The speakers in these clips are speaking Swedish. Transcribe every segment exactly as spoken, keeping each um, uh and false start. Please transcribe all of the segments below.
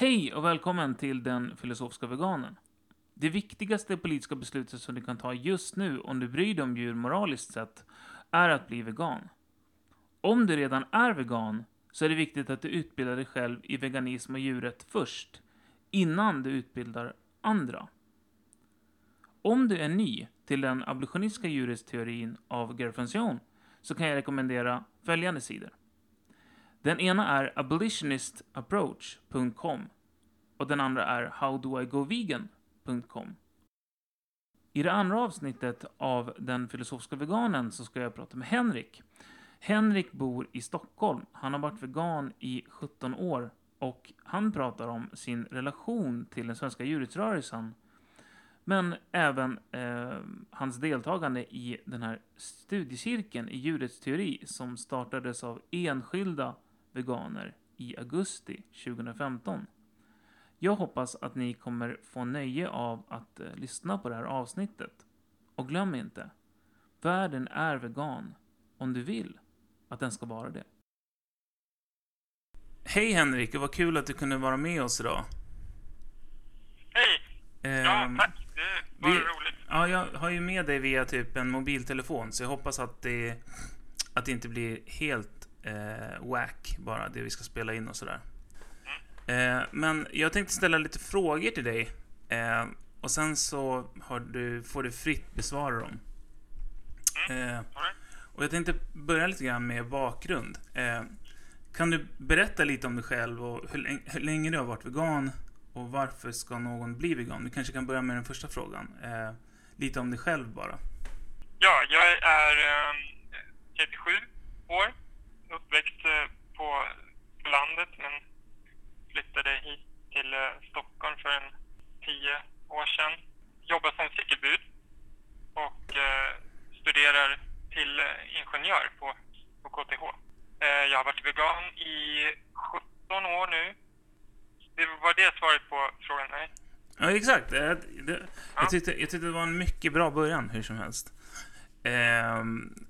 Hej och välkommen till Den filosofiska veganen. Det viktigaste politiska beslutet som du kan ta just nu om du bryr dig om djur moraliskt sett är att bli vegan. Om du redan är vegan så är det viktigt att du utbildar dig själv i veganism och djurrätt först, innan du utbildar andra. Om du är ny till den abolitionistiska djurrättsteorin av Gerfunción så kan jag rekommendera följande sidor. Den ena är abolitionist approach punkt com och den andra är how do I go vegan punkt com. I det andra avsnittet av Den filosofiska veganen så ska jag prata med Henrik. Henrik bor i Stockholm. Han har varit vegan i sjutton år och han pratar om sin relation till den svenska djurrättsrörelsen. Men även eh, hans deltagande i den här studiecirkeln i djurrättsteori som startades av enskilda veganer i augusti tjugohundrafemton. Jag hoppas att ni kommer få nöje av att eh, lyssna på det här avsnittet. Och glöm inte, världen är vegan om du vill att den ska vara det. Hej Henrik, det var kul att du kunde vara med oss idag. Hej! Eh, Ja, tack. Det var vi, roligt. Ja, jag har ju med dig via typ en mobiltelefon, så jag hoppas att det, att det inte blir helt eh, whack bara, det vi ska spela in och sådär. Mm. Eh, men jag tänkte ställa lite frågor till dig. Eh, och sen så har du, får du fritt besvara dem. Mm. Eh, Right. och jag tänkte börja lite grann med bakgrund. Eh, kan du berätta lite om dig själv och hur, länge, hur länge du har varit vegan? Och varför ska någon bli vegan? Du kanske kan börja med den första frågan. Eh, lite om dig själv bara. Ja, jag är eh, trettiosju år. Uppväxt eh, på, på landet men flyttade hit till eh, Stockholm för en tio år sedan. Jobbar som cykelbud och eh, studerar till eh, ingenjör på, på K T H. Eh, jag har varit vegan i sjutton år nu. Det var det svaret på frågan, nej? Ja, exakt. Det, det, Ja. jag, tyckte, jag tyckte det var en mycket bra början, hur som helst. Eh,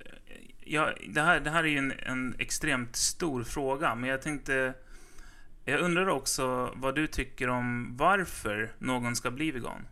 ja, det, här, det här är ju en, en extremt stor fråga, men jag tänkte... Jag undrar också vad du tycker om varför någon ska bli vegan.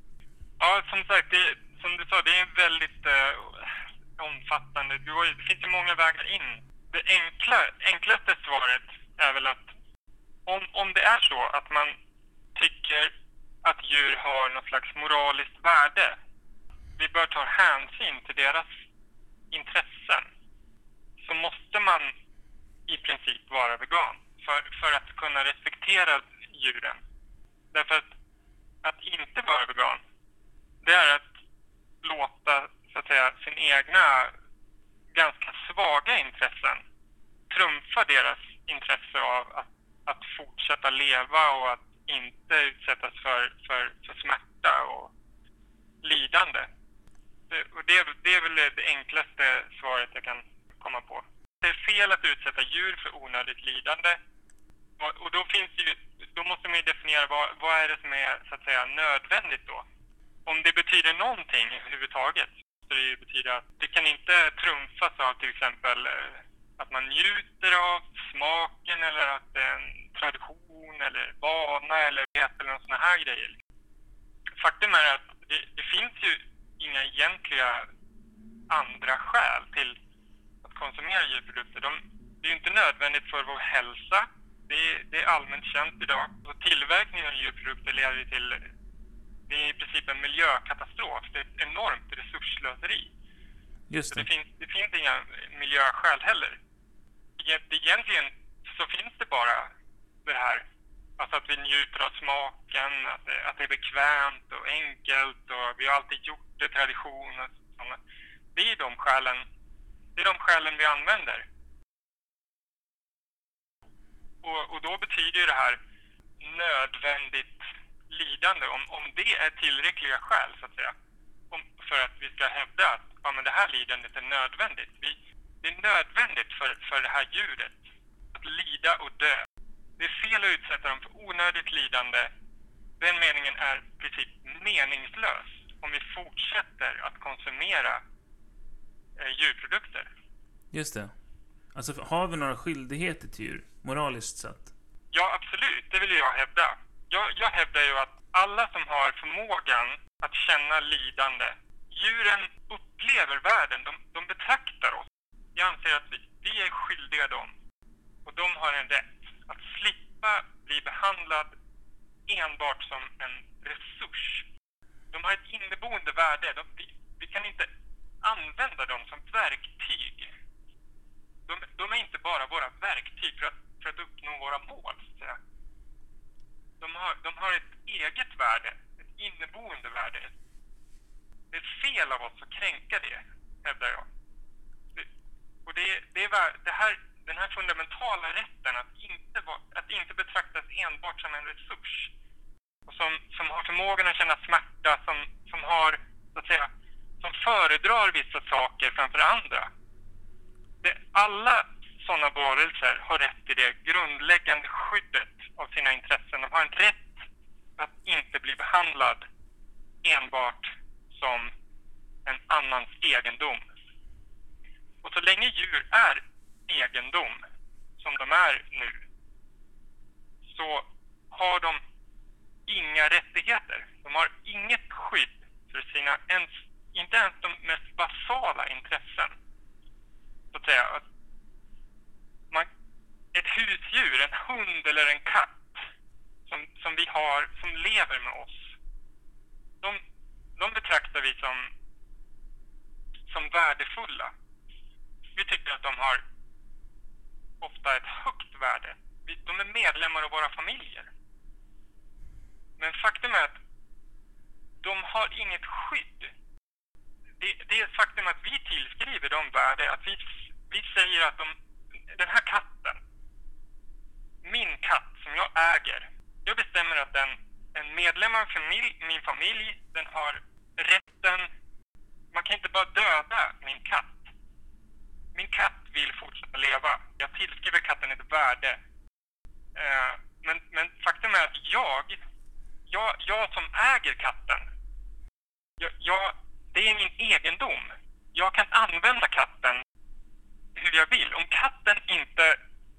Ja, som sagt, det, som du sa, det är väldigt eh, omfattande. Du har, det finns ju många vägar in. Det enkla, enklaste svaret är väl att Om, om det är så att man tycker att djur har något slags moraliskt värde, vi bör ta hänsyn till deras intressen, så måste man i princip vara vegan för, för att kunna respektera djuren. Därför att att inte vara vegan, det är att låta så att säga sin egna ganska svaga intressen trumfa deras intresse av att att fortsätta leva och att inte utsättas för, för, för smärta och lidande. Det, och det, det är väl det enklaste svaret jag kan komma på. Det är fel att utsätta djur för onödigt lidande. Och, och då finns det ju, då måste man ju definiera vad, vad är det som är så att säga nödvändigt då. Om det betyder någonting överhuvudtaget så det betyder att det kan inte trumfas av till exempel att man njuter av smaken eller att det är en tradition eller vana eller eller såna här grejer. Faktum är att det, det finns ju inga egentliga andra skäl till att konsumera djurprodukter. De, det är ju inte nödvändigt för vår hälsa. Det, det är allmänt känt idag. Och tillverkningen av djurprodukter leder till det är i princip en miljökatastrof. Det är ett enormt resursslöseri. Just det. Det finns, det finns inga miljöskäl heller. Egentligen så finns det bara det här, alltså att vi njuter av smaken, att det, att det är bekvämt och enkelt och vi har alltid gjort det, tradition och sådana. Det är de skälen, det är de skälen vi använder. Och, och då betyder ju det här nödvändigt lidande, om, om det är tillräckliga skäl så att säga, om, för att vi ska hävda att ja, men det här lidandet är nödvändigt. Vi, det är nödvändigt för, för det här djuret att lida och dö. Det är fel att utsätta dem för onödigt lidande. Den meningen är i princip meningslös om vi fortsätter att konsumera eh, djurprodukter. Just det. Alltså, har vi några skyldigheter till djur, moraliskt sett? Ja, absolut. Det vill jag hävda. Jag, jag hävdar ju att alla som har förmågan att känna lidande, djuren upplever världen, de, de betraktar oss. Jag anser att vi, vi är skyldiga dem. Och de har en rätt att slippa bli behandlad enbart som en resurs. De har ett inneboende värde. De, vi, vi kan inte använda dem som verktyg. De, de är inte bara våra verktyg för att, för att uppnå våra mål. Så. De, har, de har ett eget värde, ett inneboende värde. Det är fel av oss att kränka det, hävdar jag. Det, och det, det är det här, den här fundamentala rätten att inte, att inte betraktas enbart som en resurs. Och som, som har förmågan att känna smärta, som, som har, så att säga, som föredrar vissa saker framför andra. Det, alla sådana varelser har rätt till det grundläggande skyddet av sina intressen. De har en rätt att inte bli behandlad enbart som en annans egendom. Och så länge djur är egendom, som de är nu, så har de inga rättigheter. De har inget skydd för sina, ens, inte ens de mest basala intressen. Så att säga, att man, ett husdjur, en hund eller en katt som, som vi har, som lever med oss, de, de betraktar vi som, som värdefulla. Vi tycker att de har ofta ett högt värde. Vi, de är medlemmar av våra familjer. Men faktum är att de har inget skydd. Det, det är ett faktum att vi tillskriver dem värde, att vi, vi säger att de, den här katten, min katt som jag äger, jag bestämmer att den, en medlem av familj, min familj, den har rätten, man kan inte bara döda min katt. Min katt vill fortsätta leva. Jag tillskriver katten ett värde. Eh, men, men faktum är att jag, jag, jag som äger katten, jag, jag, det är min egendom. Jag kan använda katten hur jag vill. Om katten inte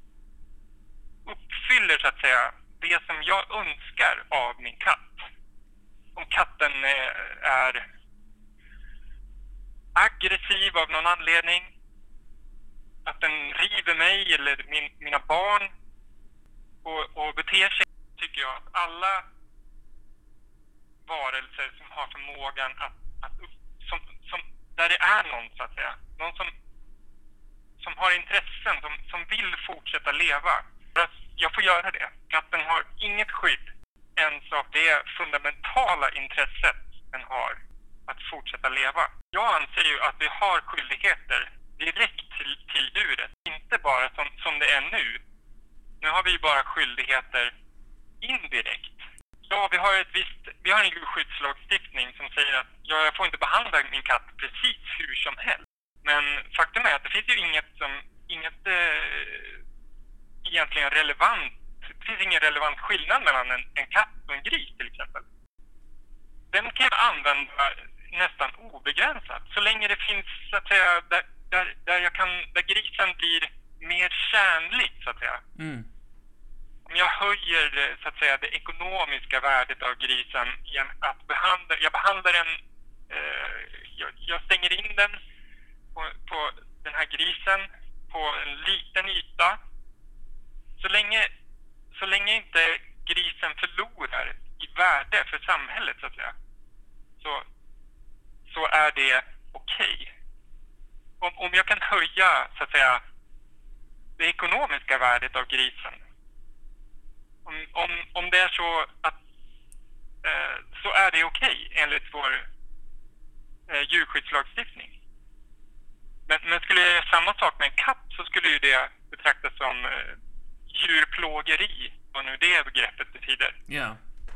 uppfyller, så att säga, det som jag önskar av min katt. Om katten är, är aggressiv av någon anledning, att den river mig eller min, mina barn och, och beter sig, tycker jag att alla varelser som har förmågan att, att som, som, där det är någon, så att säga, någon som, som har intressen, som, som vill fortsätta leva, jag får göra det. Katten har inget skydd ens av det fundamentala intresset den har att fortsätta leva. Jag anser ju att vi har skyldigheter direkt till, till djuret, inte bara som, som det är nu. Nu har vi ju bara skyldigheter indirekt. Ja, vi har ett visst, vi har en djurskyddslagstiftning som säger att ja, jag får inte behandla min katt precis hur som helst. Men faktum är att det finns ju inget som, inget eh, egentligen relevant, det finns ingen relevant skillnad mellan en, en katt och en gris till exempel. Den kan jag använda nästan obegränsat, så länge det finns, så att säga, där, där, där, jag kan, där grisen blir mer tjänlig, så att säga. Mm. Om jag höjer, så att säga, det ekonomiska värdet av grisen genom att behandla, jag behandlar den, eh, jag, jag stänger in den på, på den här grisen på en liten yta. Så länge, så länge inte grisen förlorar i värde för samhället, så att säga, så, så är det okej. Okay. Om, om jag kan höja, så att säga, det ekonomiska värdet av grisen, om, om, om det är så att eh, så är det okej okay, enligt vår eh, djurskyddslagstiftning. Men, men skulle jag göra samma sak med en katt, så skulle ju det betraktas som eh, djurplågeri, vad nu det begreppet betyder. Ja.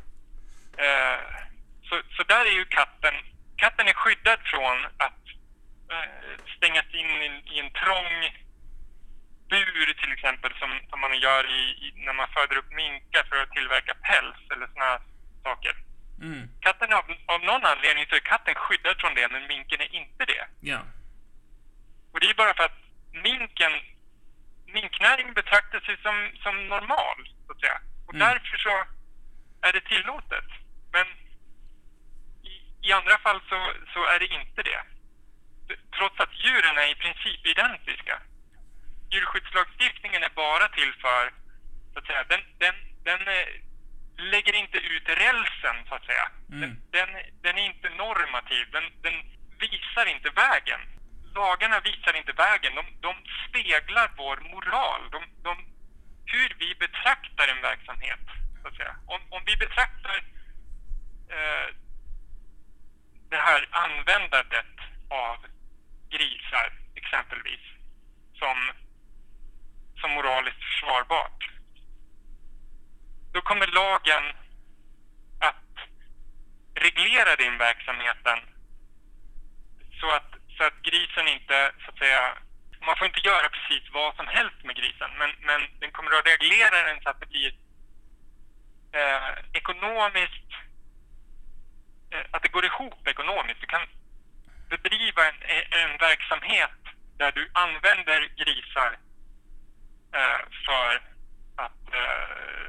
Eh, så, så där är ju katten, katten är skyddad från att eh, stängas in i, i en trång bur till exempel, som, som man gör i, i, när man föder upp minkar för att tillverka päls eller såna saker. Mm. Katten av, av någon anledning så är katten skyddad från det, men minken är inte det. Ja. Och det är bara för att minken, minknäring betraktas ju som, som normal. Så så att säga. Och Mm. därför så är det tillåtet. Men i, i andra fall så, så är det inte det. Trots att djuren är i princip identiska. Djurskyddslagstiftningen är bara till för, så att säga, den, den, den eh, lägger inte ut rälsen, så att säga. Mm. Den, den, den är inte normativ, den, den visar inte vägen. Lagarna visar inte vägen, de, de speglar vår moral, de, de, hur vi betraktar en verksamhet, så att säga. Om, om vi betraktar eh, det här användandet av grisar, exempelvis, som, som moraliskt försvarbart, då kommer lagen att reglera den verksamheten så att, så att grisen inte, så att säga, man får inte göra precis vad som helst med grisen, men, men den kommer att reglera den så att det blir eh, ekonomiskt, eh, att det går ihop ekonomiskt. Du kan bedriva en, en verksamhet där du använder grisar eh, för att eh,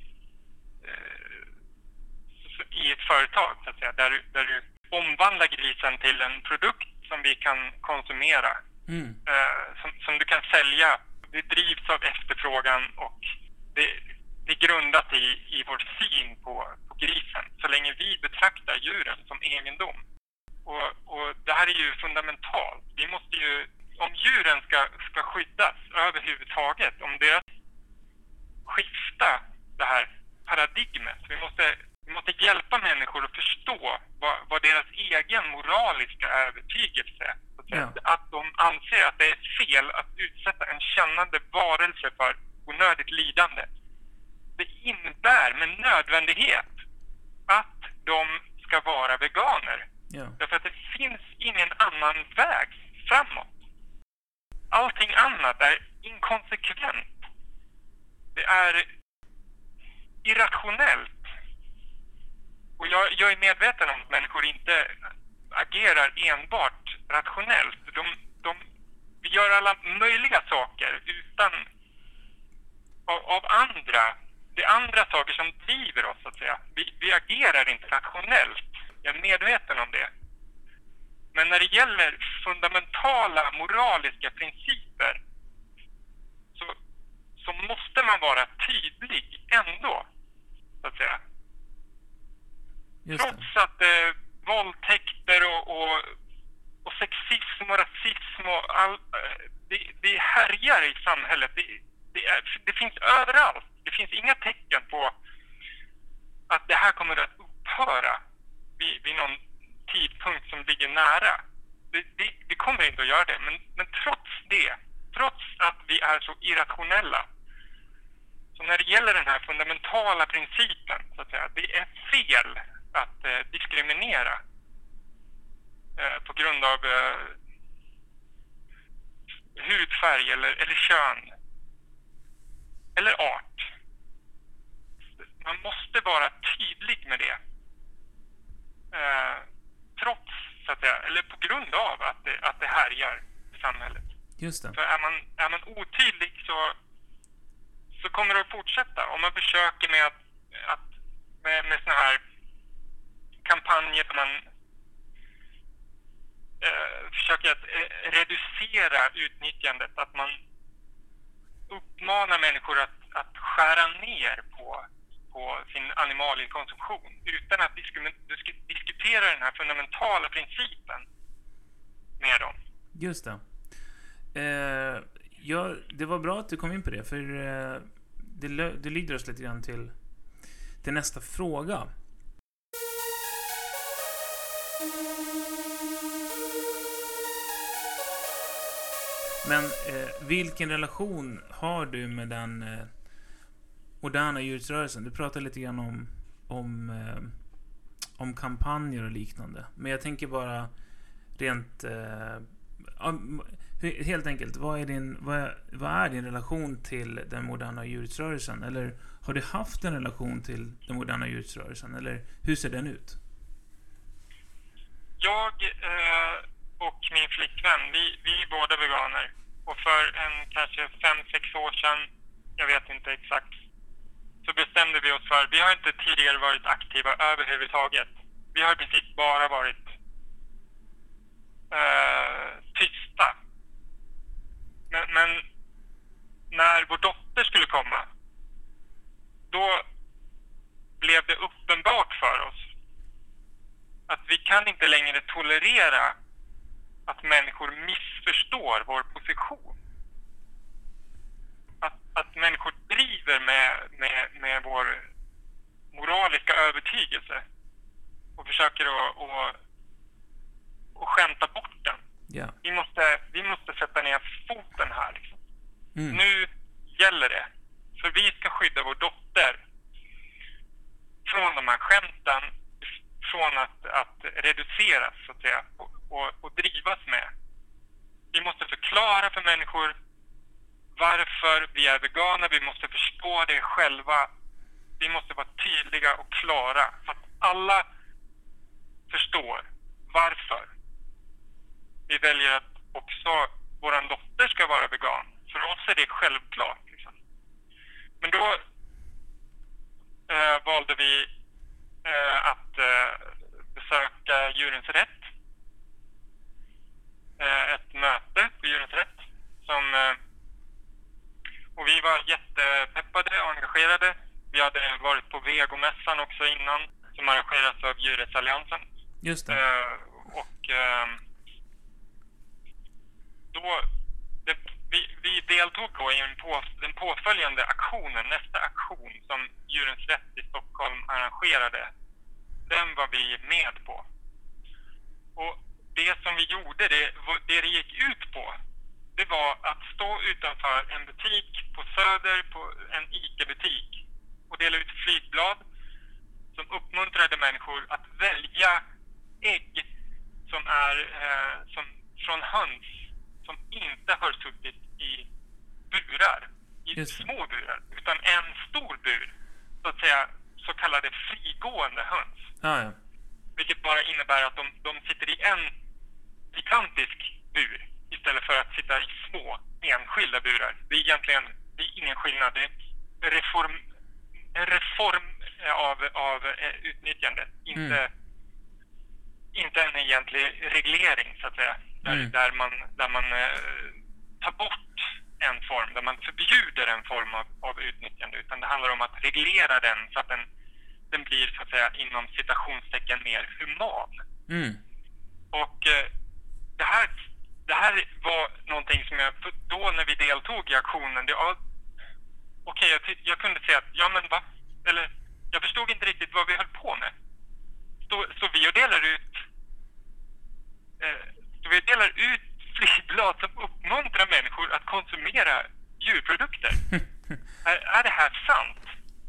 i ett företag, så att säga, där, där du omvandlar grisen till en produkt som vi kan konsumera, Mm. eh, som, som du kan sälja. Det drivs av efterfrågan och det, det är grundat i, i vår syn på, på grisen, så länge vi betraktar djuren som egendom. Och, och det här är ju fundamentalt. Vi måste ju, om djuren ska, ska skyddas överhuvudtaget, om deras skifta det här paradigmet, vi måste Vi måste hjälpa människor att förstå vad, vad deras egen moraliska övertygelse är. Ja. Att de anser att det är fel att utsätta en kännande varelse för onödigt lidande. Det innebär med nödvändighet att de ska vara veganer. Ja. Därför att det finns ingen annan väg framåt. Allting annat är inkonsekvent. Det är irrationellt. Och jag, jag är medveten om att människor inte agerar enbart rationellt. De, de, vi gör alla möjliga saker utan av, av andra. Det är andra saker som driver oss, så att säga. Vi, vi agerar inte rationellt. Jag är medveten om det. Men när det gäller fundamentala moraliska principer så, så måste man vara tydlig ändå, så att säga. Just det. Trots att eh, våldtäkter och, och, och sexism och rasism och all, eh, det, det härjar i samhället. Det, det, är, det finns överallt. Det finns inga tecken på att det här kommer att upphöra vid, vid någon tidpunkt som ligger nära. Det, det, det kommer inte att göra det. Men, men trots det, trots att vi är så irrationella, så när det gäller den här fundamentala principen, så att säga, det är fel att eh, diskriminera eh, på grund av eh, hudfärg eller, eller kön eller art. Man måste vara tydlig med det. Eh, trots, så att säga, eller på grund av att det, att det härjar i samhället. Just det. För är man, är man otydlig så, så kommer det att fortsätta. Om man försöker med att, att med, med såna här kampanjer där man eh, försöker att eh, reducera utnyttjandet, att man uppmanar människor att, att skära ner på, på sin animaliekonsumtion utan att disk- diskutera den här fundamentala principen med dem. Just det. Eh, ja, det var bra att du kom in på det, för eh, det, lö- det lyder oss lite grann till, till nästa fråga. Men eh, vilken relation har du med den eh, moderna djurrättsrörelsen? Du pratar lite grann om om, eh, om kampanjer och liknande. Men jag tänker bara rent eh, helt enkelt, vad är din vad är, vad är din relation till den moderna djurrättsrörelsen? Eller har du haft en relation till den moderna djurrättsrörelsen? Eller hur ser den ut? Jag eh, och min flickvän, vi, vi är båda veganer. Och för en kanske fem, sex år sedan, jag vet inte exakt så bestämde vi oss för, vi har inte tidigare varit aktiva överhuvudtaget. Vi har precis bara varit eh, tysta. Men, men när vår dotter skulle komma, då blev det uppenbart för oss att vi kan inte längre tolerera att människor missförstår vår position. Att, att människor driver med, med, med vår moraliska övertygelse och försöker att, att, att skämta bort den. Yeah. Vi, måste, vi måste sätta ner foten här. Liksom. Mm. Nu gäller det. För vi ska skydda vår dotter från de här skämten, från att, att reduceras så att säga, och, och, och drivas med. Vi måste förklara för människor varför vi är veganer. Vi måste förstå det själva. Vi måste vara tydliga och klara så att alla förstår varför vi väljer att också våran dotter ska vara vegan. För oss är det självklart. Liksom. Men då eh, valde vi eh, att eh, besöka Djurens Rätt. Eh, ett möte på Djurens Rätt. Som, eh, och vi var jättepeppade och engagerade. Vi hade varit på Vegomässan också innan, som arrangeras av Djurrättsalliansen. Just det. Eh, och eh, då, det, vi, vi deltog då i en på, den påföljande aktionen, nästa aktion som Djurens Rätt i Stockholm arrangerade. Den var vi med på. Och det som vi gjorde, det, det det gick ut på, det var att stå utanför en butik på Söder, på en ICA-butik, och dela ut flygblad som uppmuntrade människor att välja ägg som är eh, som, från höns som inte har suttit i burar, i små burar, utan en stor bur, så att säga, så kallade frigående höns. Ah, ja. Vilket bara innebär att de, de sitter i en gigantisk bur istället för att sitta i små enskilda burar. Det är egentligen det är ingen skillnad. Det är reform, en reform av, av utnyttjandet. Inte, mm. inte en egentlig reglering, så att säga. Där, Mm. där man, där man eh, tar bort en form, där man förbjuder en form av, av utnyttjande. Utan det handlar om att reglera den så att den, den blir, så att säga, inom citationstecken mer human. Mm. Och eh, det här det här var någonting som jag, då när vi deltog i aktionen, det, ja, okej, okay, jag, jag kunde säga att, ja men va? Eller, jag förstod inte riktigt vad vi höll på med. Så, så vi delar ut eh, så vi delar ut flygblad som uppmuntrar människor att konsumera djurprodukter. är, är det här sant?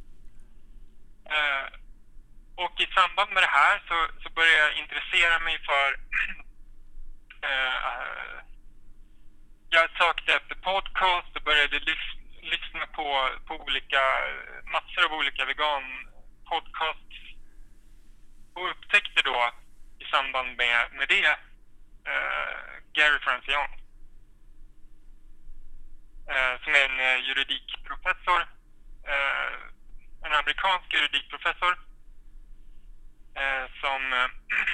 Eh, och i samband med det här så, så började jag intressera mig för Uh, jag sökte efter podcast och började lys- lyssna på, på olika, massor av olika vegan-podcasts och upptäckte då i samband med, med det uh, Gary Francione, uh, som är en uh, juridikprofessor, uh, en amerikansk juridikprofessor uh, som uh,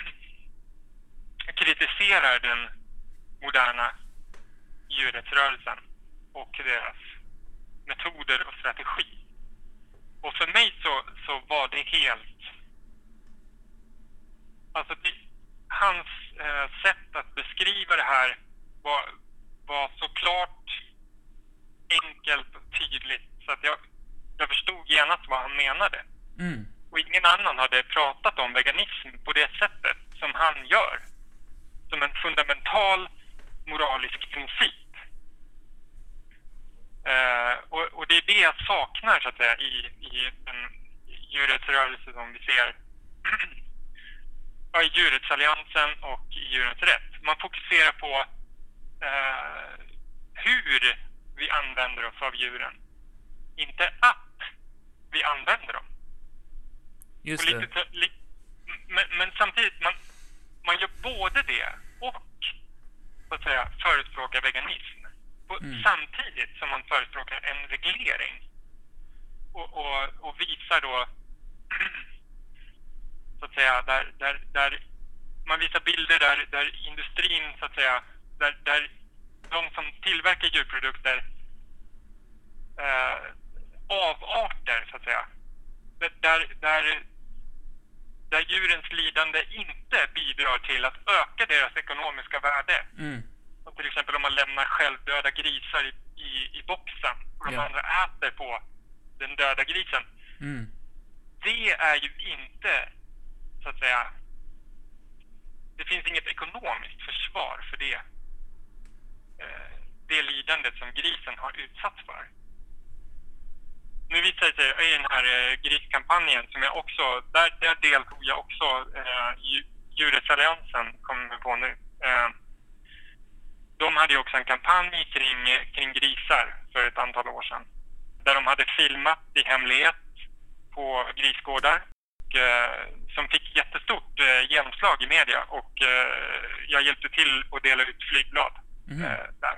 kritiserar den moderna djurrättsrörelsen och deras metoder och strategi. Och för mig så, så var det helt... Alltså det, hans eh, sätt att beskriva det här var, var så klart, enkelt och tydligt så att jag, jag förstod genast vad han menade. Mm. Och ingen annan hade pratat om veganism på det sättet som han gör. Som en fundamental moralisk princip. Uh, och, och det är det jag saknar, så att säga, i, i den djurrättsrörelse som vi ser i Djurrättsalliansen och i Djurens Rätt. Man fokuserar på uh, hur vi använder oss av djuren. Inte att vi använder dem. Just lite, det. li, men, men samtidigt, man, man gör både det och, så att säga, förespråkar veganism. Mm. Samtidigt som man förespråkar en reglering. och, och, och visar då så att säga där, där, där man visar bilder där, där industrin så att säga där, där de som tillverkar djurprodukter eh, avarter så att säga där, där, där djurens lidande inte bidrar till att öka deras ekonomiska värde. Mm. Som till exempel om man lämnar självdöda grisar i, i, i boxen och de Ja. andra äter på den döda grisen. Mm. Det är ju inte så att säga, det finns inget ekonomiskt försvar för det eh, det lidandet som grisen har utsatts för. Nu visar det sig i den här eh, griskampanjen som jag också, där, där deltog jag också eh, i Djurrättsalliansen, kommer jag på nu. Eh, de hade ju också en kampanj kring, kring grisar för ett antal år sedan. Där de hade filmat i hemlighet på grisgårdar. Och, eh, som fick jättestort eh, genomslag i media. Och eh, jag hjälpte till att dela ut flygblad Mm. eh, där.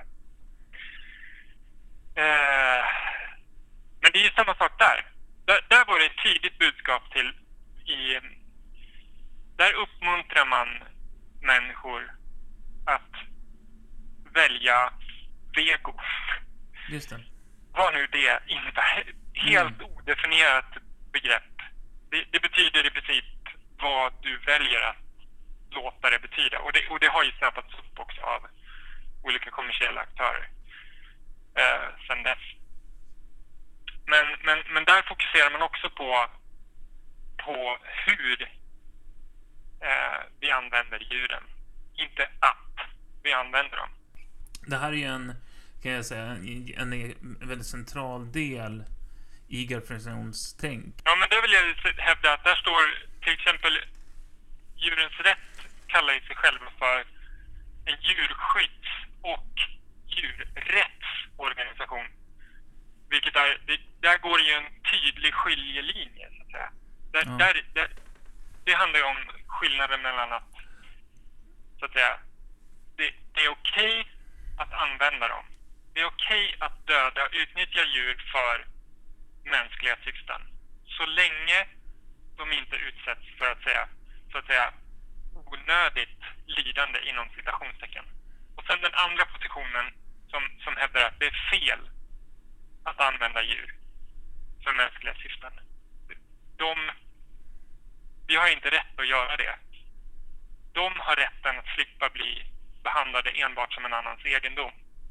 Eh, men det är ju samma sak där. där. Där var det ett tydligt budskap till i, där uppmuntrar man människor att välja vego. Just det. Vad nu det innebär. Helt Mm. odefinierat begrepp. Det, det betyder i princip vad du väljer att låta det betyda. Och det, och det har ju snappats upp också av olika kommersiella aktörer eh, sedan dess. Men, men, men där fokuserar man också på, på hur eh, vi använder djuren. Inte att vi använder dem. Det här är ju en, kan jag säga, en, en väldigt central del i garfrektionstänk. Ja, men det vill jag hävda att där står till exempel Djurens Rätt kallar sig själva för en djurskydds- och djurrättsorganisation. Vilket är, det, där går ju en tydlig skiljelinje så att säga. Där, Ja. där, där, det handlar ju om skillnaden mellan att så att säga det, det är okej att använda dem. Det är okej att döda och utnyttja djur för mänskliga syften. Så länge de inte utsätts för att säga, så att säga onödigt lidande inom citationstecken. Och sen den andra positionen som, som hävdar att det är fel att använda djur för mänskliga syften. De, vi har inte rätt att göra det. De har rätten att slippa bli behandlade enbart som en annans egendom.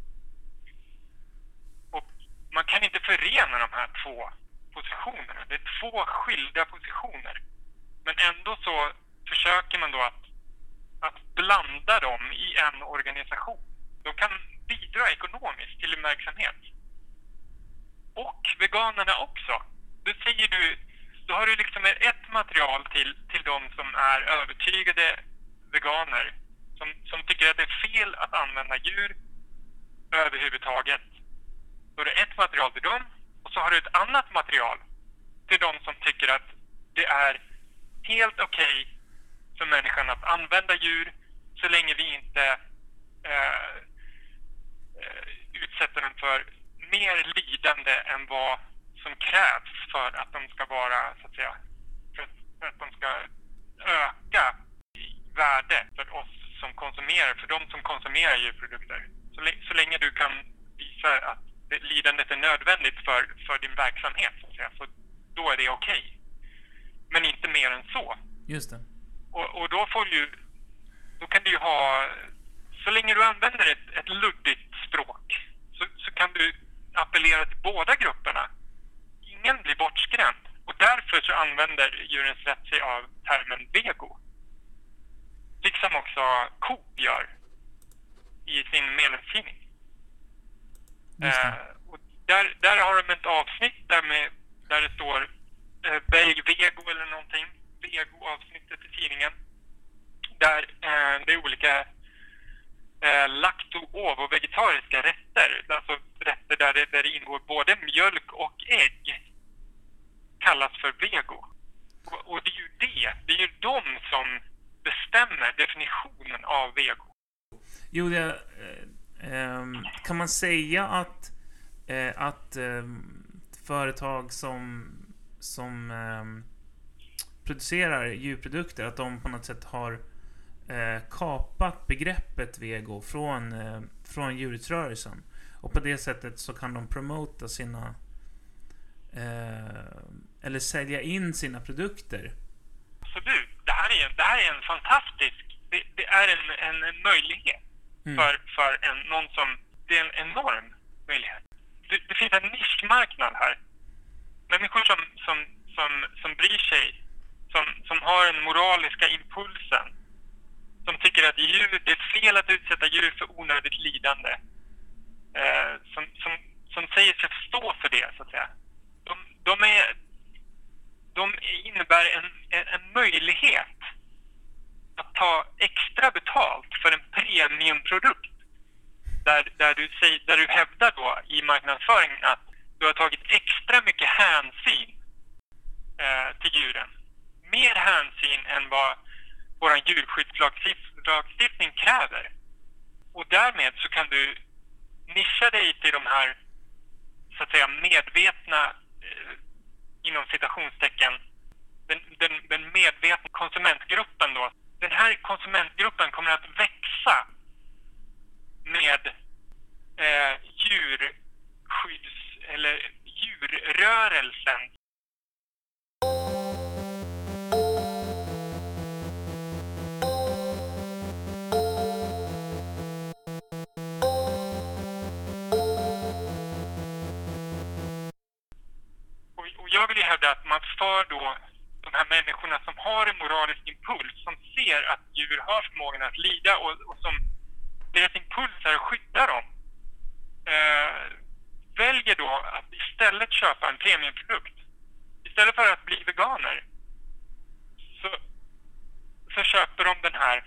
Och man kan inte förena de här två positionerna. Det är två skilda positioner. Men ändå så försöker man då att, att blanda dem i en organisation. De kan bidra ekonomiskt till en verksamhet. Och veganerna också. Då säger du, då har du liksom ett material till, till de som är övertygade veganer. Som, som tycker att det är fel att använda djur överhuvudtaget. Då är det ett material till dem. Och så har du ett annat material till de som tycker att det är helt okej för människan att använda djur så länge vi inte eh, utsätter dem för mer lidande än vad som krävs för att de ska vara, så att säga, för att, för att de ska öka i värde för oss som konsumerar, för de som konsumerar djurprodukter. Så, så länge du kan visa att det, lidandet är nödvändigt för, för din verksamhet, så att säga, så då är det okej. Men inte mer än så. Just det. Och, och då får du ju, då kan du ju ha, så länge du använder ett, ett luddigt språk så, så kan du appellera till båda grupperna. Ingen blir bortskrämd. Och därför så använder Djurens Rätt sig av termen vego. Liksom också Coop gör i sin medlemstidning. Eh, och där, där har de ett avsnitt där, med, där det står eh, välj vego eller någonting. Vego-avsnittet i tidningen. Där eh, det är olika eh, lakto-, ovo- och vegetariska rätter. Alltså rätter där det, där det ingår både mjölk och ägg. Kallas för vego. Och, och det är ju det. Det är ju de som bestämmer definitionen av vego. Jo, det, eh, eh, kan man säga att, eh, att eh, företag som, som eh, producerar djurprodukter, att de på något sätt har eh, kapat begreppet vego från, eh, från djurrättsrörelsen. Och på det sättet så kan de promota sina eh, eller sälja in sina produkter. Absolut. Det här är en, det här är en fantastisk, det, det är en, en, en möjlighet Mm. för, för en, någon som, det är en enorm möjlighet. Det, det finns en nischmarknad här. Människor som, som, som, som bryr sig, som, som har den moraliska impulsen, som tycker att djur, det är fel att utsätta djur för onödigt lidande, eh, som, som, som säger sig stå för det, så att säga. De, de, är, de innebär en, en, en möjlighet att ta extra betalt för en premiumprodukt. Där, där, du säger, där du hävdar då i marknadsföringen att du har tagit extra mycket hänsyn eh, till djuren. Mer hänsyn än vad vår djurskyddslagstiftning kräver. Och därmed så kan du nischa dig till de här, så att säga, medvetna, eh, inom citationstecken, den, den, den medvetna konsumentgruppen då. Den här konsumentgruppen kommer att växa med eh, djurskydds eller djurrörelsen. Och, och jag vill ju hävda att man för då de här människorna som har en moralisk impuls, som ser att djur har förmågan att lida och, och som deras impuls är att skydda dem, eh, väljer då att istället köpa en premiumprodukt. Istället för att bli veganer så, så köper de den här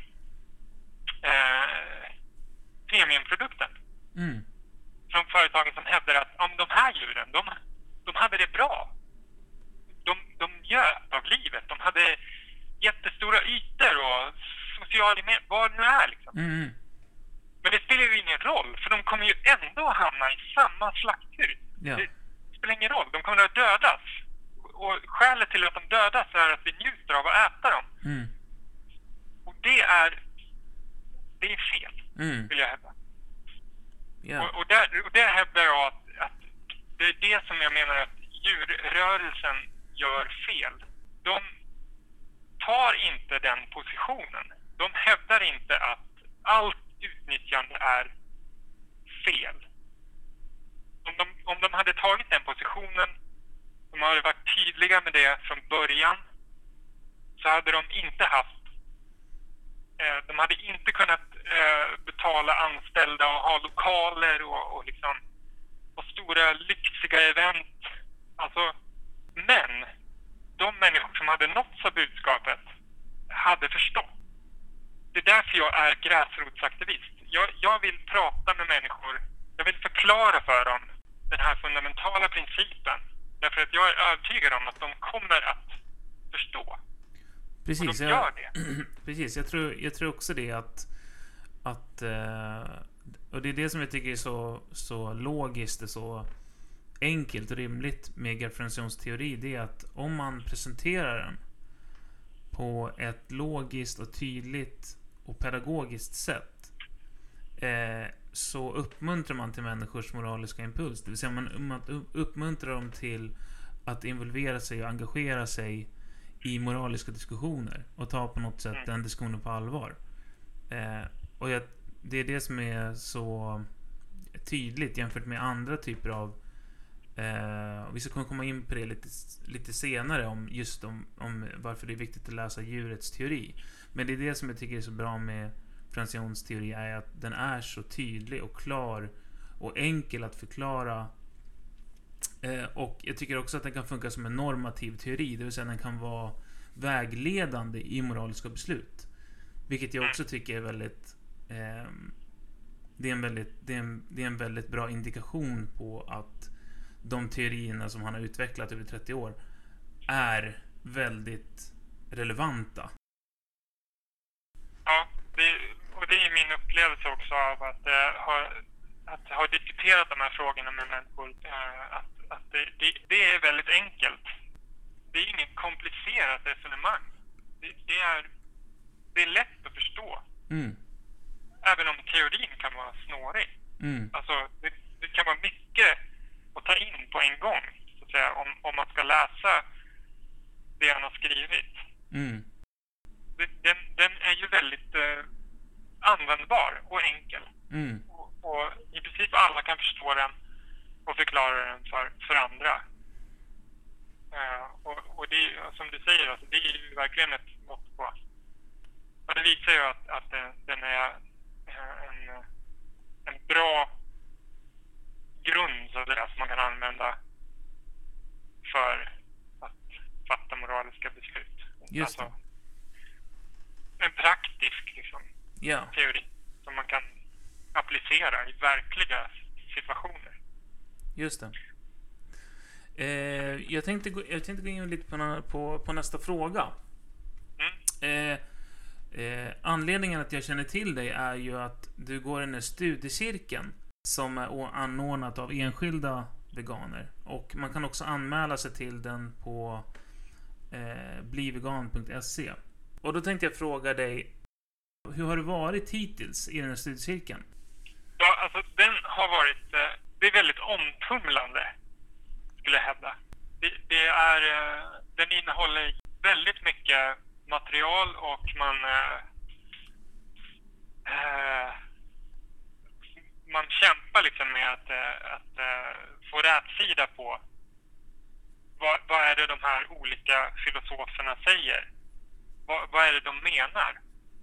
eh, premiumprodukten. Mm. Från företagen som hävdar att om de här djuren, de, de hade det bra. De, de njöt av livet. De hade jättestora ytor och social med vad det nu är liksom. Mm. Men det spelar ju ingen roll, för de kommer ju ändå hamna i samma slakthus. Ja. Det spelar ingen roll, de kommer att dödas. Och skälet till att de dödas är att vi njuter av att äta dem. Mm. Och det är det är fel, Mm. vill jag hävda. Ja. Och, och, där, och där hävdar jag att, att det är det som jag menar att djurrörelsen gör fel. De tar inte den positionen. De hävdar inte att allt utnyttjande är fel. Om de, om de hade tagit den positionen, de hade varit tydliga med det från början, så hade de inte haft eh, de hade inte kunnat eh, betala anställda och ha lokaler och, och liksom och stora lyxiga event. Alltså, men de människor som hade nåtts av budskapet hade förstått. Det är därför jag är gräsrotsaktivist. Jag, jag vill prata med människor. Jag vill förklara för dem den här fundamentala principen. Därför att jag är övertygad om att de kommer att förstå. Precis, och de jag, gör det. precis. Jag tror, jag tror också det att, att eh, och det är det som jag tycker är så, så logiskt och så enkelt och rimligt med differentiationsteori. Det är att om man presenterar den på ett logiskt och tydligt och pedagogiskt sätt, eh, så uppmuntrar man till människors moraliska impuls. Det vill säga man uppmuntrar dem till att involvera sig och engagera sig i moraliska diskussioner och ta på något sätt den diskussionen på allvar. Eh, och jag, det är det som är så tydligt jämfört med andra typer av eh, vi ska kunna komma in på det lite, lite senare om just om, om varför det är viktigt att läsa djurets teori. Men det är det som jag tycker är så bra med differentiationsteori, är att den är så tydlig och klar och enkel att förklara. Eh, och jag tycker också att den kan funka som en normativ teori, det vill säga den kan vara vägledande i moraliska beslut. Vilket jag också tycker är väldigt eh, det är en väldigt det är en, det är en väldigt bra indikation på att de teorierna som han har utvecklat över trettio år är väldigt relevanta. Ja, det, och det är min upplevelse också av att, eh, ha, att ha diskuterat de här frågorna med människor. Eh, att, att, att det, det, det är väldigt enkelt. Det är inget komplicerat resonemang. Det, det, är, det är lätt att förstå. Mm. Även om teorin kan vara snårig. Mm. Alltså, det, det kan vara mycket att ta in på en gång. Så att säga, om, om man ska läsa det han har skrivit. Mm. Det, den, den är ju väldigt eh, användbar och enkel. Mm. Och, och i princip alla kan förstå den och förklara den för, för andra. Uh, och, och det, som du säger, alltså, det är ju verkligen ett mått på. Och det visar ju att, att den, den är en, en bra grund så där, som man kan använda för att fatta moraliska beslut. Just det. Alltså, en praktisk liksom, Ja. teori som man kan applicera i verkliga situationer. Just det. Eh, jag, tänkte gå, jag tänkte gå in lite på, på, på nästa fråga. Mm. Eh, eh, anledningen att jag känner till dig är ju att du går den här studiecirkeln som är anordnat av enskilda veganer. Och man kan också anmäla sig till den på eh, blivegan punkt se. Och då tänkte jag fråga dig, hur har det varit hittills i den här studiecirkeln? Ja, alltså den har varit, eh, det är väldigt omtumlande, skulle jag hävda. Det, det är, eh, den innehåller väldigt mycket material och man eh, eh, man kämpar liksom med att, eh, att eh, få rätsida på vad, vad är det de här olika filosoferna säger? Vad, vad är det de menar?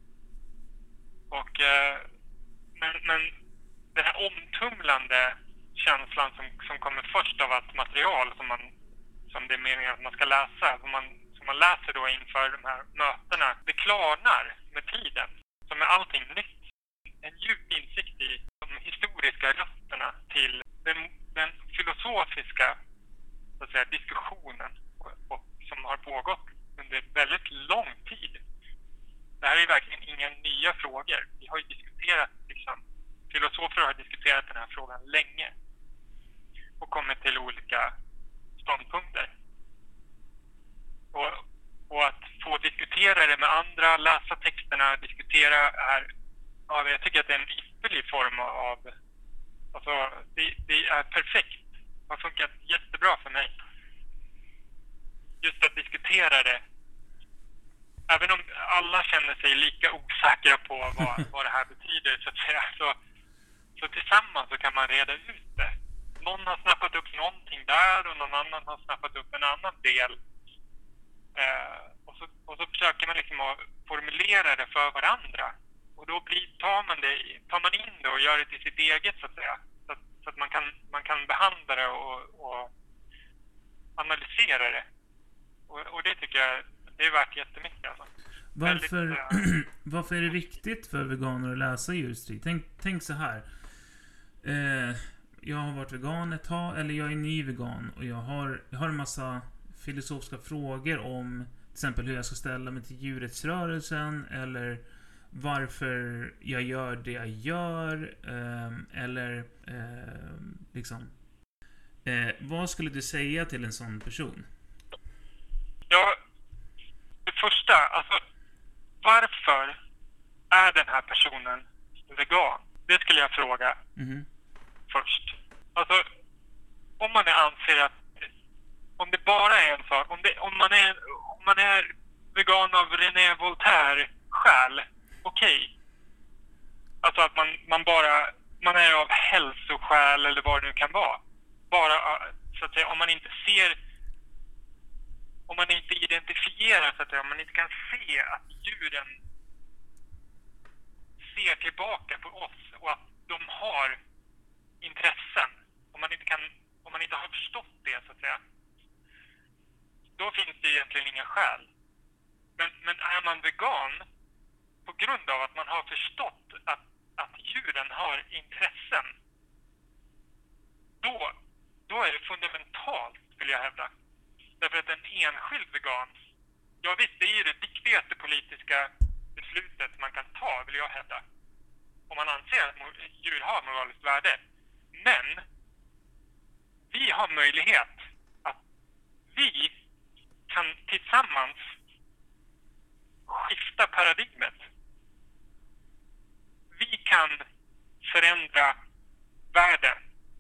Och eh, men, men den här omtumlande känslan som, som kommer först av allt material som, man, som det är meningen att man ska läsa, som man, som man läser då inför de här mötena, det klarnar med tiden, som är allting nytt. En djup insikt i de historiska rötterna till den, den filosofiska så att säga, diskussionen och, och, som har pågått under väldigt lång tid. Det här är verkligen inga nya frågor. Vi har ju diskuterat, liksom, filosofer har diskuterat den här frågan länge och kommit till olika ståndpunkter. Och, och att få diskutera det med andra, läsa texterna, diskutera är, ja, jag tycker att det är en ypperlig form av, alltså det, det är perfekt. Det har funkat jättebra för mig. Just att diskutera det. Även om alla känner sig lika osäkra på vad, vad det här betyder så att säga, så, så tillsammans så kan man reda ut det. Någon har snappat upp någonting där och någon annan har snappat upp en annan del. Eh, och, så, och så försöker man liksom att formulera det för varandra. Och då blir, tar, man det, tar man in det och gör det till sitt eget så att säga. Så att, så att man, kan, man kan behandla det och, och analysera det. Och, och det tycker jag det är värt jättemycket alltså. Varför, Väldigt, varför är det viktigt för veganer att läsa djurstrid? Tänk, tänk så här. Eh, jag har varit vegan ett tag, eller jag är ny vegan och jag har, jag har en massa filosofiska frågor om till exempel hur jag ska ställa mig till djurrättsrörelsen eller varför jag gör det jag gör eh, eller eh, liksom eh, vad skulle du säga till en sån person? Ja, det första, alltså varför är den här personen vegan? Det skulle jag fråga Mm-hmm. först. Alltså, om man anser att om det bara är en sak, om, det, om, man, är, om man är vegan av René Voltaire-skäl, okej. Okay. Alltså att man, man bara, man är av hälsoskäl eller vad det nu kan vara. Bara, så att säga, om man inte ser, om man inte identifierar, så att säga, om man inte kan se att djuren ser tillbaka på oss och att de har intressen, om man inte kan, om man inte har förstått det så att säga, då finns det egentligen inga skäl. Men, men är man vegan på grund av att man har förstått att, att djuren har intressen, då, då är det fundamentalt, vill jag hävda. Därför att en enskild vegan, ja visst, det är ju det viktigaste politiska beslutet man kan ta, vill jag hävda. Om man anser att djur har moraliskt värde. Men vi har möjlighet att vi kan tillsammans skifta paradigmet. Vi kan förändra världen.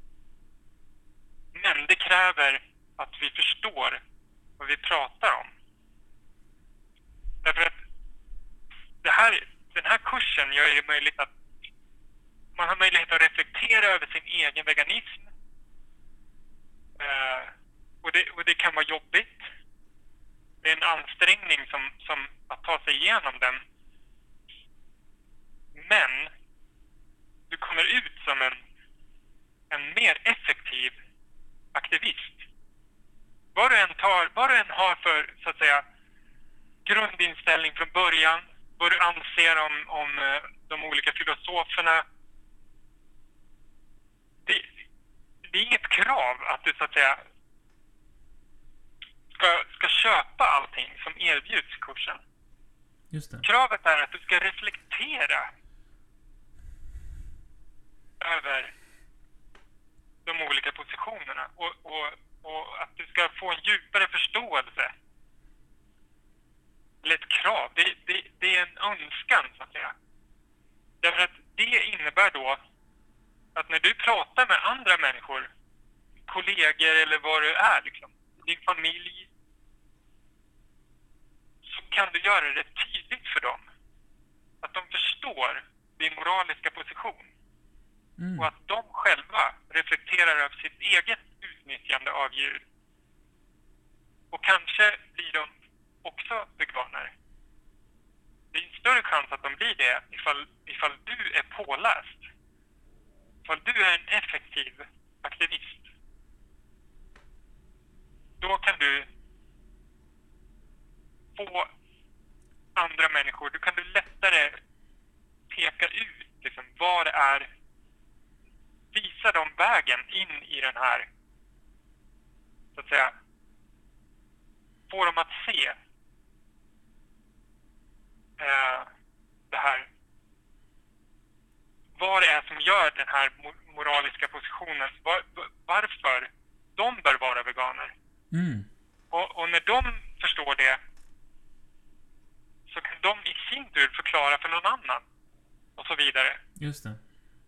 Men det kräver att vi förstår vad vi pratar om. Därför att det här, den här kursen gör det möjligt att man har möjlighet att reflektera över sin egen veganism. Uh, och, det, och det kan vara jobbigt. Det är en ansträngning som, som att ta sig igenom den. Men du kommer ut som en, en mer effektiv aktivist. Vad du än tar, vad du än har för, så att säga, grundinställning från början, vad du anser om, om uh, de olika filosoferna. Det, det är inget krav att du, så att säga, ska, ska köpa allting som erbjuds i kursen. Just det. Kravet är att du ska reflektera över de olika positionerna och, och, och att du ska få en djupare förståelse. Eller ett krav. Det, det, det är en önskan, så att säga. Därför att det innebär då att när du pratar med andra människor, kollegor eller vad du är, liksom, din familj, så kan du göra det tydligt för dem. Att de förstår din moraliska position. Mm. Och att de själva reflekterar över sitt eget utnyttjande av djur. Och kanske blir de också veganer. Det är en större chans att de blir det ifall, ifall du är påläst. Ifall du är en effektiv aktivist. Då kan du få andra människor, då kan du lättare peka ut liksom, vad det är, visa dem vägen in i den här, så att säga, få dem att se eh, det här, vad det är som gör den här moraliska positionen, var, varför de bör vara veganer. Mm. Och, och när de förstår det, så kan de i sin tur förklara för någon annan. Och så vidare. Just det.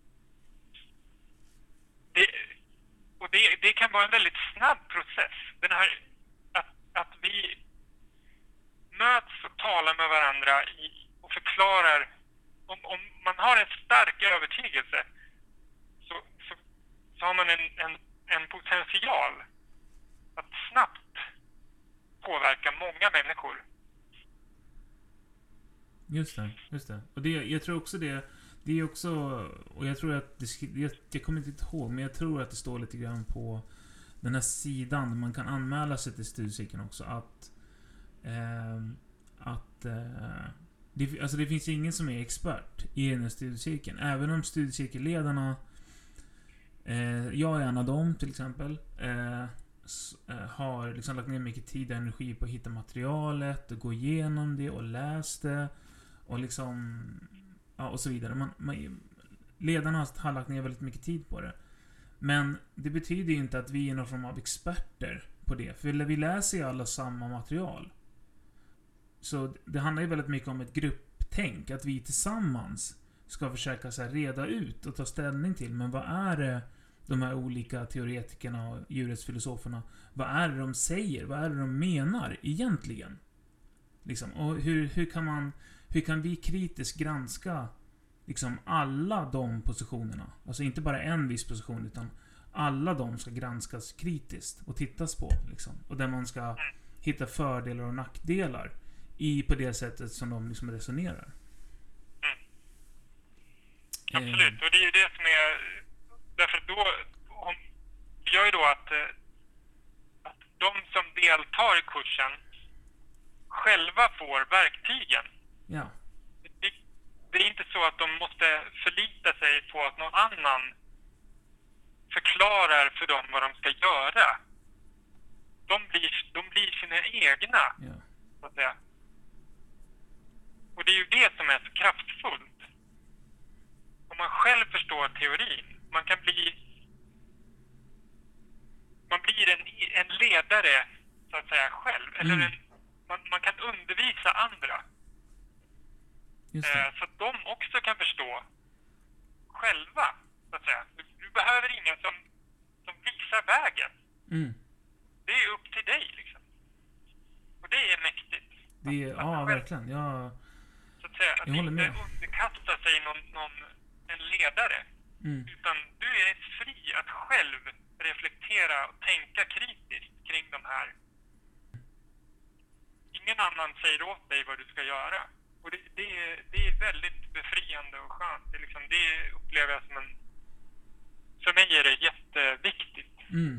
det och det, det kan vara en väldigt snabb process. Den här, att, att vi möts och talar med varandra i, och förklarar. Om, om man har en stark övertygelse, så, så, så har man en, en, en potential att snabbt påverka många människor. Just det, just det. Och det, jag tror också det, det är också, och jag tror att, det, jag, jag kommer inte ihåg, men jag tror att det står lite grann på den här sidan där man kan anmäla sig till studiecirkeln också, att, eh, att, eh, det, alltså det finns ingen som är expert i den här studiecirkeln. Även om studiecirkelledarna, eh, jag är en av dem till exempel, eh, har liksom lagt ner mycket tid och energi på att hitta materialet och gå igenom det och läsa det och liksom, ja, och så vidare. Man, man, ledarna har lagt ner väldigt mycket tid på det. Men det betyder ju inte att vi är någon form av experter på det. För vi läser ju alla samma material. Så det handlar ju väldigt mycket om ett grupptänk. Att vi tillsammans ska försöka så här reda ut och ta ställning till. Men vad är det de här olika teoretikerna och djurrättsfilosoferna, vad är det de säger? Vad är det de menar egentligen? Liksom, och hur, hur kan man, hur kan vi kritiskt granska liksom alla de positionerna? Alltså inte bara en viss position, utan alla de ska granskas kritiskt och tittas på liksom. Och där man ska hitta fördelar och nackdelar i på det sättet som de liksom resonerar. Mm. Absolut, och det är ju det som är, därför då om, gör ju då att, att de som deltar i kursen själva får verktygen. Ja. Det, det är inte så att de måste förlita sig på att någon annan förklarar för dem vad de ska göra. De blir, de blir sina egna, Ja. så att säga. Och det är ju det som är så kraftfullt. Om man själv förstår teorin, man kan bli man blir en, en ledare så att säga själv. Eller Mm. en, man, man kan undervisa andra. Just det. Eh, så att de också kan förstå själva, så att säga. Du, du behöver ingen som, som visar vägen. Mm. Det är upp till dig liksom. Och det är mäktigt. Det är, Att- att ja, själv, verkligen. Jag, Så att säga, att Jag håller inte med. underkasta sig någon, någon, en ledare. mm. Utan du är fri att själv reflektera och tänka kritiskt kring de här. Ingen annan säger åt dig vad du ska göra. Och det, det, är, det är väldigt befriande och skönt. Det, är liksom, det upplever jag som en... För mig är det jätteviktigt. Mm.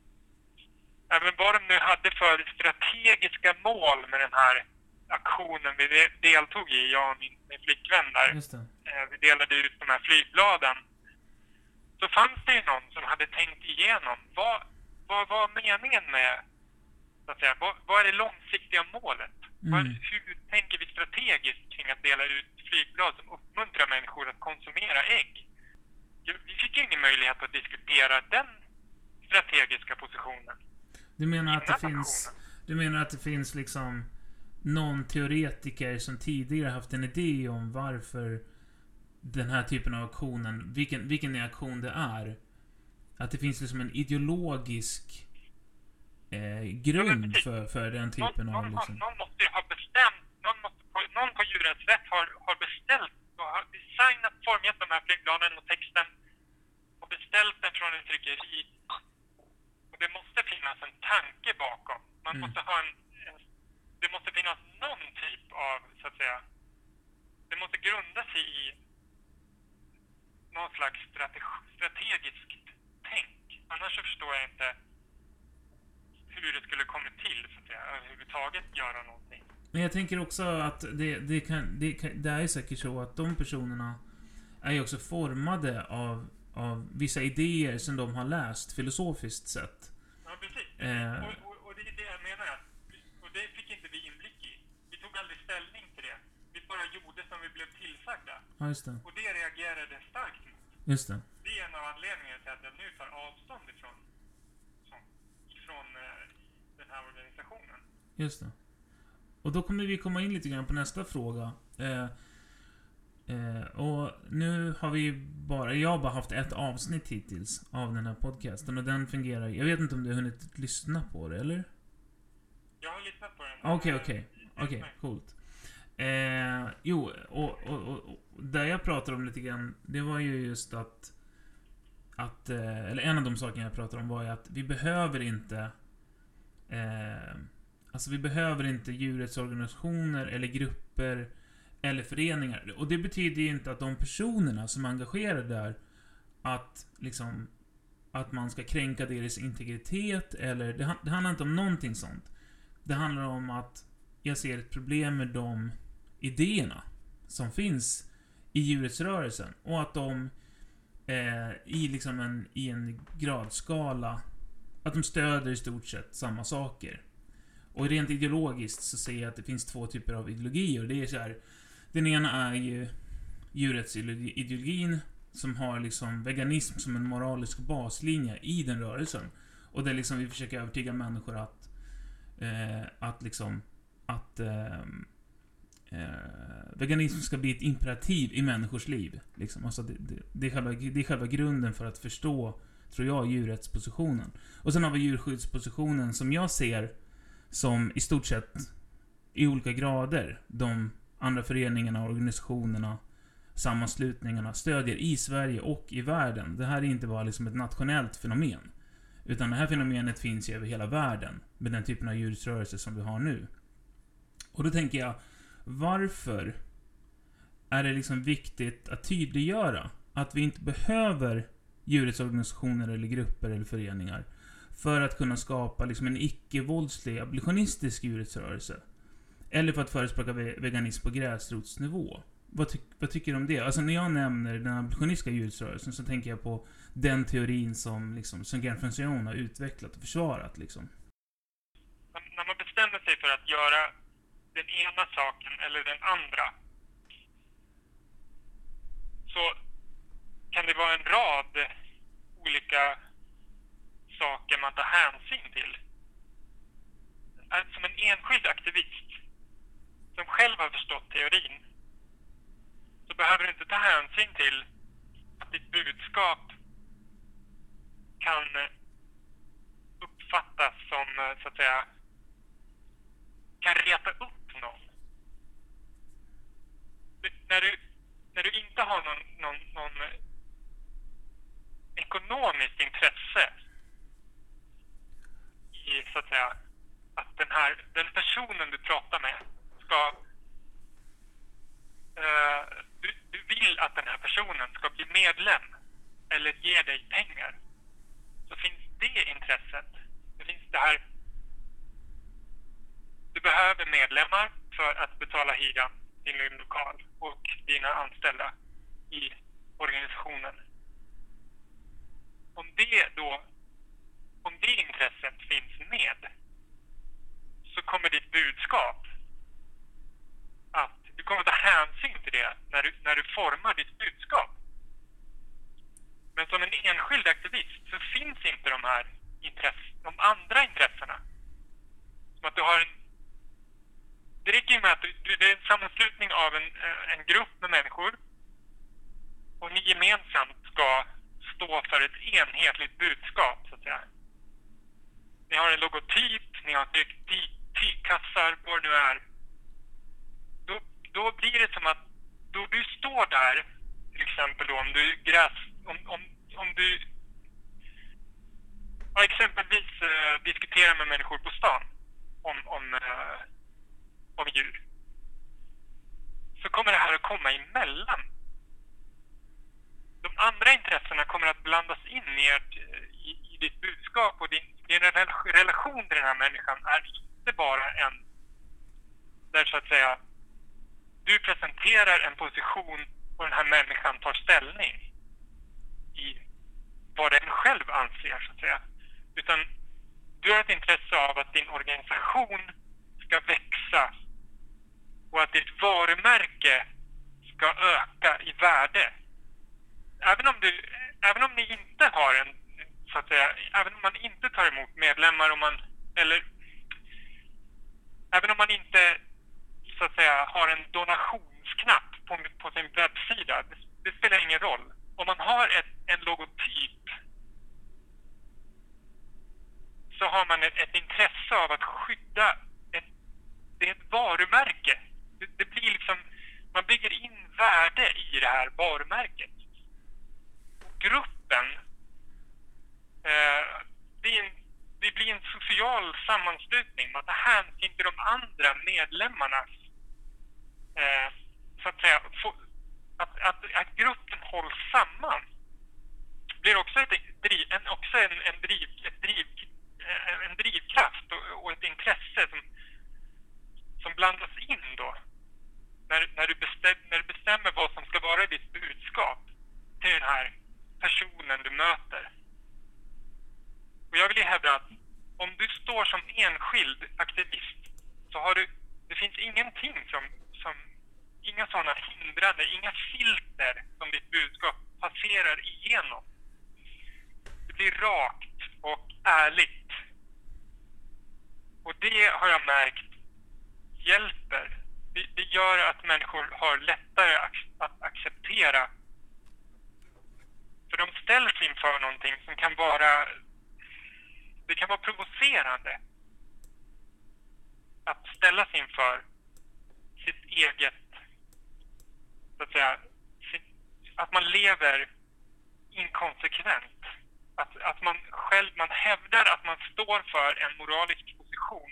Även vad de nu hade för strategiska mål med den här aktionen vi deltog i, jag och min, min flickvän där. Just det. Eh, vi delade ut de här flygbladen. Så fanns det ju någon som hade tänkt igenom vad, vad var meningen med, så att säga, vad, vad är det långsiktiga målet? Mm. Vad, hur tänker vi strategiskt kring att dela ut flygblad som uppmuntrar människor att konsumera ägg? Ju- Vi fick ju ingen möjlighet att diskutera den strategiska positionen. Du menar att det Innan finns... aktionen. Du menar att det finns liksom någon teoretiker som tidigare haft en idé om varför den här typen av aktionen, vilken, vilken aktion det är. Att det finns liksom en ideologisk eh, Ja, men grund precis. för, för den Någon, typen av någon, liksom... har- någon måste ju ha bestämt, någon, måste på, någon på djurens rätt har, har beställt och har designat, formgett de här flygbladen och texten och beställt den från ett tryckeri. Och det måste finnas en tanke bakom. Man Mm. måste ha en, en, det måste finnas någon typ av, så att säga, det måste grunda sig i någon slags strategi, strategiskt tänk. Annars så förstår jag inte hur det skulle komma till, så att säga, överhuvudtaget göra någonting. Men jag tänker också att det, det, kan, det, kan, det är säkert så att de personerna är ju också formade av, av vissa idéer som de har läst filosofiskt sett. Ja, precis. Eh. Och, och, och det är det jag menar. Och det fick inte vi inblick i. Vi tog aldrig ställning till det. Vi bara gjorde som vi blev tillsagda. Ja, just det. Och det reagerade starkt mot. Just det. Det är en av anledningarna till att jag nu tar avstånd ifrån, som, ifrån eh, den här organisationen. Just det. Och då kommer vi komma in lite grann på nästa fråga. Eh, eh, och nu har vi bara, jag har bara haft ett avsnitt hittills av den här podcasten och den fungerar. Jag vet inte om du har hunnit lyssna på det, eller? Jag har lyssnat på den. Okej, eh, okej. i- Okej, coolt. Eh, jo, och, och, och, och där jag pratar om lite grann, det var ju just att att, eh, eller en av de sakerna jag pratar om var ju att vi behöver inte eh, alltså vi behöver inte djurets organisationer eller grupper eller föreningar. Och det betyder ju inte att de personerna som är engagerade där att liksom att man ska kränka deras integritet eller det, det handlar inte om någonting sånt. Det handlar om att jag ser ett problem med de idéerna som finns i djurrättsrörelsen och att de eh, i liksom en, i en gradskala att de stöder i stort sett samma saker. Och rent ideologiskt så ser jag att det finns två typer av ideologier. Det är så här, den ena är ju djurrättsideologin som har liksom veganism som en moralisk baslinje i den rörelsen. Och där liksom vi försöker övertyga människor att eh, att liksom att eh, eh, veganism ska bli ett imperativ i människors liv. Liksom. Alltså det, det, det, är själva, det är själva grunden för att förstå, tror jag, djurrättspositionen. Och sen har vi djurskyddspositionen som jag ser som i stort sett i olika grader de andra föreningarna, organisationerna, sammanslutningarna stödjer i Sverige och i världen. Det här är inte bara liksom ett nationellt fenomen. Utan det här fenomenet finns ju över hela världen med den typen av djurrättsrörelse som vi har nu. Och då tänker jag, varför är det liksom viktigt att tydliggöra att vi inte behöver djurrättsorganisationer eller grupper eller föreningar för att kunna skapa liksom en icke-våldslig abolitionistisk djurrättsrörelse? Eller för att förespråka veganism på gräsrotsnivå? Vad, ty vad tycker du om det? Alltså när jag nämner den abolitionistiska djurrättsrörelsen så tänker jag på den teorin som liksom, som Gern von Sion har utvecklat och försvarat liksom. När man bestämmer sig för att göra den ena saken eller den andra så kan det vara en rad olika saker saker man tar hänsyn till. Att som en enskild aktivist som själv har förstått teorin, så behöver du inte ta hänsyn till att ditt budskap kan uppfattas som, så att säga, kan reta upp någon. Du, när, du, när du inte har någon, någon, någon ekonomiskt intresse i, så att säga, att den här, den personen du pratar med ska, uh, du, du vill att den här personen ska bli medlem eller ge dig pengar, så finns det intresset. Det finns det här, du behöver medlemmar för att betala hyran till din lokal och dina anställda i organisationen. Om det då, om det intresset finns med, så kommer ditt budskap att du kommer ta hänsyn till det när du, när du formar ditt budskap. Men som en enskild aktivist så finns inte de här intress- de andra intressena. Som att du har en, det räcker ju med att du, du, det är en sammanslutning av en, en grupp med människor, och ni gemensamt ska stå för ett enhetligt budskap, så att säga. Ni har en logotyp, ni har ty- tygkassar, vad det nu är. Då, då blir det som att då du står där, till exempel då, om du gräs, om, om, om du ja, exempelvis eh, diskuterar med människor på stan om, om, eh, om djur, så kommer det här att komma emellan. De andra intressena kommer att blandas in i, ert, i, i ditt budskap, och din, din relation till den här människan är inte bara en där, så att säga, du presenterar en position och den här människan tar ställning i vad den själv anser, så att säga. Utan du har ett intresse av att din organisation ska växa och att ditt varumärke ska öka i värde. Även om du, även om ni inte har en, så att säga, även om man inte tar emot medlemmar, och man, eller även om man inte, så att säga, har en donationsknapp på, på sin webbsida, det, det spelar ingen roll. Om man har ett, en logotyp, så har man ett, ett intresse av att skydda ett, det är ett varumärke. Det, det blir liksom, man bygger in värde i det här varumärket. Och gruppen, eh, det, är en, det blir en social sammanslutning. Man tar hänsyn till de andra medlemmarnas, eh, så att säga, få, att, att, att gruppen hålls samman. Det blir också, ett, en, också en, en, driv, ett driv, en drivkraft och, och ett intresse som, som blandas in då när, när, du bestäm, när du bestämmer vad som ska vara ditt budskap till den här personen du möter. Och jag vill ju hävda att om du står som enskild aktivist, så har du, det finns ingenting som, som inga sådana hindrande, inga filter som ditt budskap passerar igenom. Det blir rakt och ärligt. Och det har jag märkt hjälper. Det, det gör att människor har lättare att acceptera. För de ställs inför någonting som kan vara, det kan vara provocerande att ställas inför sitt eget, så att säga, sitt, att man lever inkonsekvent. Att, att man själv, man hävdar att man står för en moralisk position,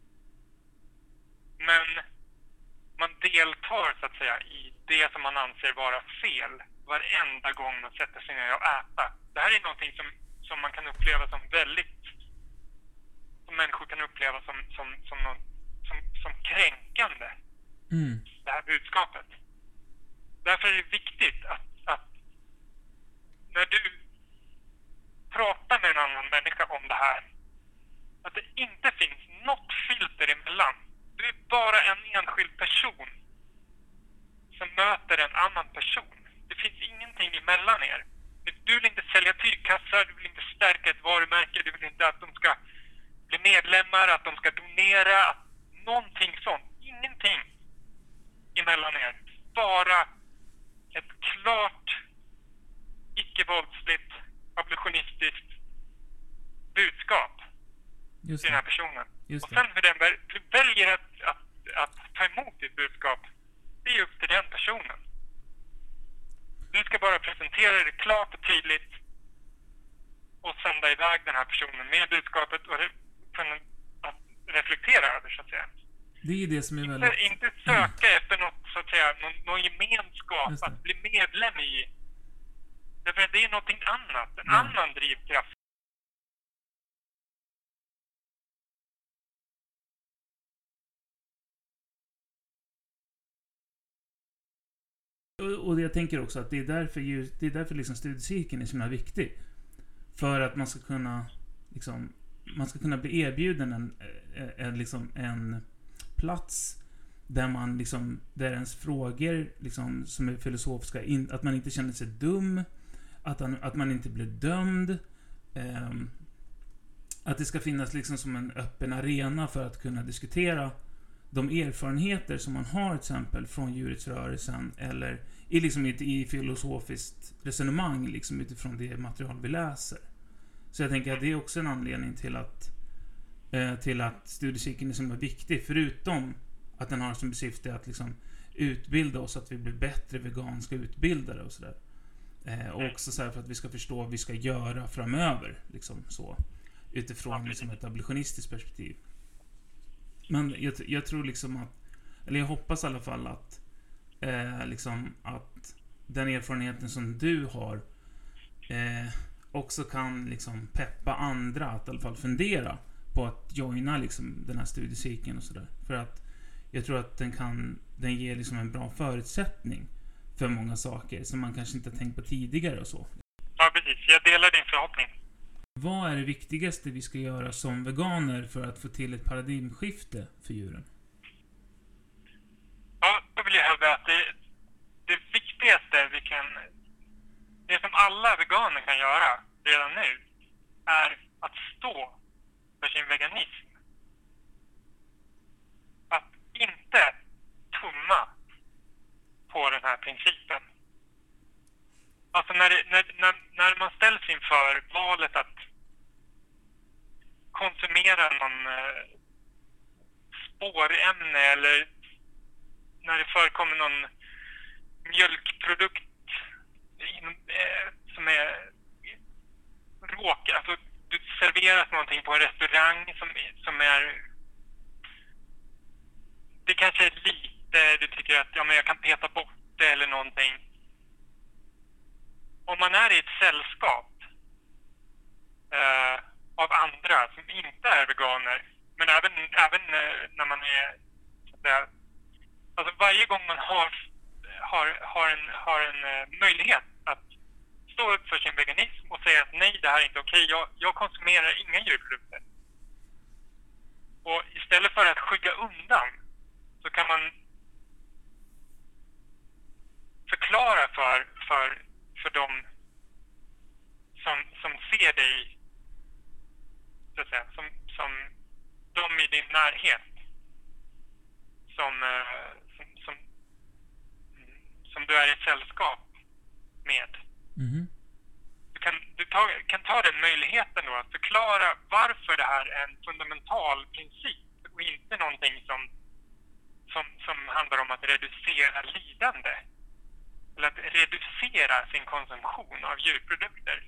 men man deltar, så att säga, i det som man anser vara fel varenda gång man sätter sig ner och äta. Det här är någonting som, som man kan uppleva som väldigt, som människor kan uppleva som, som, som, någon, som, som kränkande. Mm. Det här budskapet. Därför är det viktigt att, att när du pratar med en annan människa om det här, att det inte finns något filter emellan. Du är bara en enskild person som möter en annan person. Det finns ingenting emellan er. Du vill inte sälja tygkassar, du vill inte stärka stärka ett varumärke. Du vill inte att de ska bli medlemmar, att de ska donera, någonting sånt. Ingenting emellan er. Bara ett klart, icke-våldsligt, abolitionistiskt budskap Just till den här det. personen. Just Och det. sen hur den väl- väljer att, att, att ta emot ditt budskap, det är upp till den personen. Du ska bara presentera det klart och tydligt och sända iväg den här personen med budskapet och re- kunna att reflektera över, så att säga. Det är det som är Inte, väldigt... inte söka efter något, så att säga, någon, någon gemenskap Just det. att bli medlem i. Därför att det är någonting annat, en Ja. annan drivkraft. Och och jag tänker också att det är därför, ju, det är därför liksom studiecirkeln är så himla viktig. För att man ska kunna liksom, man ska kunna bli erbjuden en, en, liksom en plats där man liksom, där ens frågor liksom, som är filosofiska, in, att man inte känner sig dum, att, han, att man inte blir dömd, ehm, att det ska finnas liksom som en öppen arena för att kunna diskutera de erfarenheter som man har till exempel från djurrättsrörelsen eller i, liksom, i, i filosofiskt resonemang liksom, utifrån det material vi läser. Så jag tänker att det är också en anledning till att eh, till att studiecirkeln är så viktig, förutom att den har som syfte att liksom, utbilda oss, att vi blir bättre veganska utbildare och sådär. Eh, och också så här för att vi ska förstå vad vi ska göra framöver liksom, så, utifrån liksom, ett abolitionistiskt perspektiv. Men jag, jag tror liksom att, eller jag hoppas i alla fall att eh, liksom att den erfarenheten som du har eh, också kan liksom peppa andra att i alla fall fundera på att joina liksom den här studiecirkeln och sådär. För att jag tror att den kan, den ger liksom en bra förutsättning för många saker som man kanske inte har tänkt på tidigare och så. Ja, precis. Jag delar din förhoppning. Vad är det viktigaste vi ska göra som veganer för att få till ett paradigmskifte för djuren? Ja, då vill jag hävda att det, det viktigaste vi kan... Det som alla veganer kan göra redan nu är att stå för sin veganism. Att inte tumma på den här principen. Alltså när, det, när, när, när man ställs inför valet att konsumera någon eh, spårämne eller när det förekommer någon mjölkprodukt in, eh, som är råk, alltså du serveras någonting på en restaurang som, som är, det kanske är lite, du tycker att ja, men jag kan peta bort det eller någonting. Om man är i ett sällskap eh, av andra som inte är veganer, men även, även eh, när man är så att säga, alltså varje gång man har, har, har en, har en eh, möjlighet att stå upp för sin veganism och säga att nej, det här är inte okej, jag, jag konsumerar inga djurprodukter. Och istället för att skygga undan så kan man förklara för, för, för dem som, som ser dig, så att säga, som, som de i din närhet som, eh, som, som, som du är i ett sällskap med. Mm-hmm. Du, kan, du ta, kan ta den möjligheten då att förklara varför det här är en fundamental princip och inte någonting som, som, som handlar om att reducera lidande eller att reducera sin konsumtion av djurprodukter.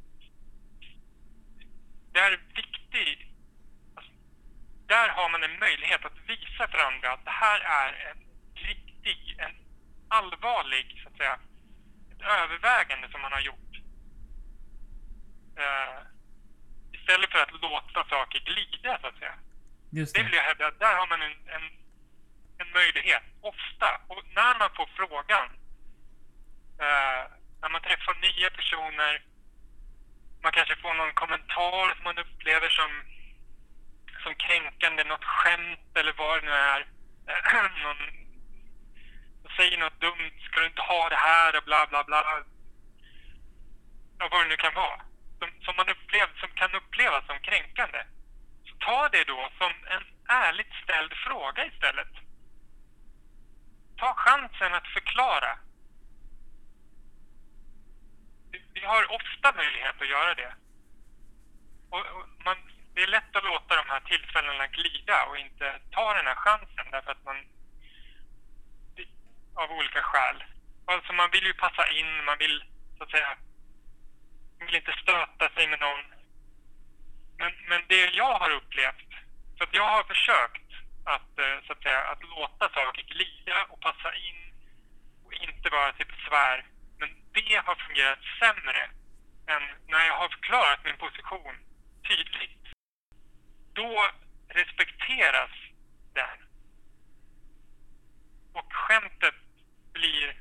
Det är viktigt. Alltså, där har man en möjlighet att visa för andra att det här är en riktig, en allvarlig, så att säga, ett övervägande som man har gjort. Uh, istället för att låta saker glida, så att säga. Just det. det. det vill jag hävda, där har man en, en, en möjlighet, ofta. Och när man får frågan, uh, när man träffar nya personer, man kanske får någon kommentar som man upplever som, som kränkande, något skämt eller vad det nu är. någon säger något dumt, ska du inte ha det här och bla bla bla. Ja, vad det nu kan vara. som, som man upplever, som kan upplevas som kränkande, så ta det då som en ärligt ställd fråga istället. Ta chansen att förklara. Vi har ofta möjlighet att göra det. Och, och man, det är lätt att låta de här tillfällena glida och inte ta den här chansen därför att man av olika skäl. Alltså man vill ju passa in, man vill så att säga man vill inte stöta sig med någon. Men, men det jag har upplevt, så att jag har försökt att, så att säga, att låta saker glida och passa in och inte vara till besvär. Men det har fungerat sämre än när jag har förklarat min position tydligt. Då respekteras den. Och skämtet blir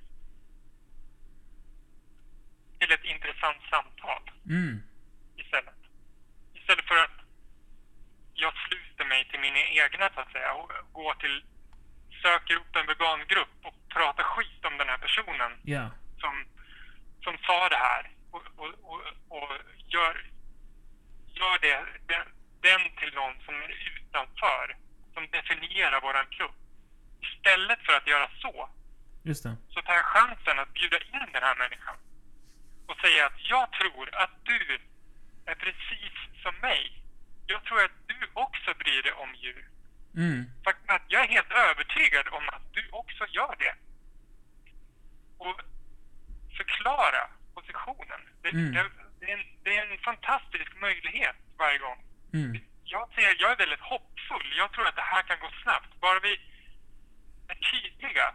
till ett intressant samtal. Mm. Istället. Istället för att jag sluter mig till mina egna så att säga och går till, söker upp en vegangrupp och pratar skit om den här personen. Yeah. Som, som sa det här och, och, och, och gör, gör det, den, den till någon som är utanför, som definierar våran klubb. Istället för att göra så, Just det. så tar jag chansen att bjuda in den här människan och säga att jag tror att du är precis som mig. Jag tror att du också bryr dig om djur. Mm. Faktum är att jag är helt övertygad om att du också gör det. Och förklara positionen. Det, Mm. det, det, är en, det är en fantastisk möjlighet varje gång. Mm. Jag, ser, jag är väldigt hoppfull. Jag tror att det här kan gå snabbt. Bara vi är tydliga.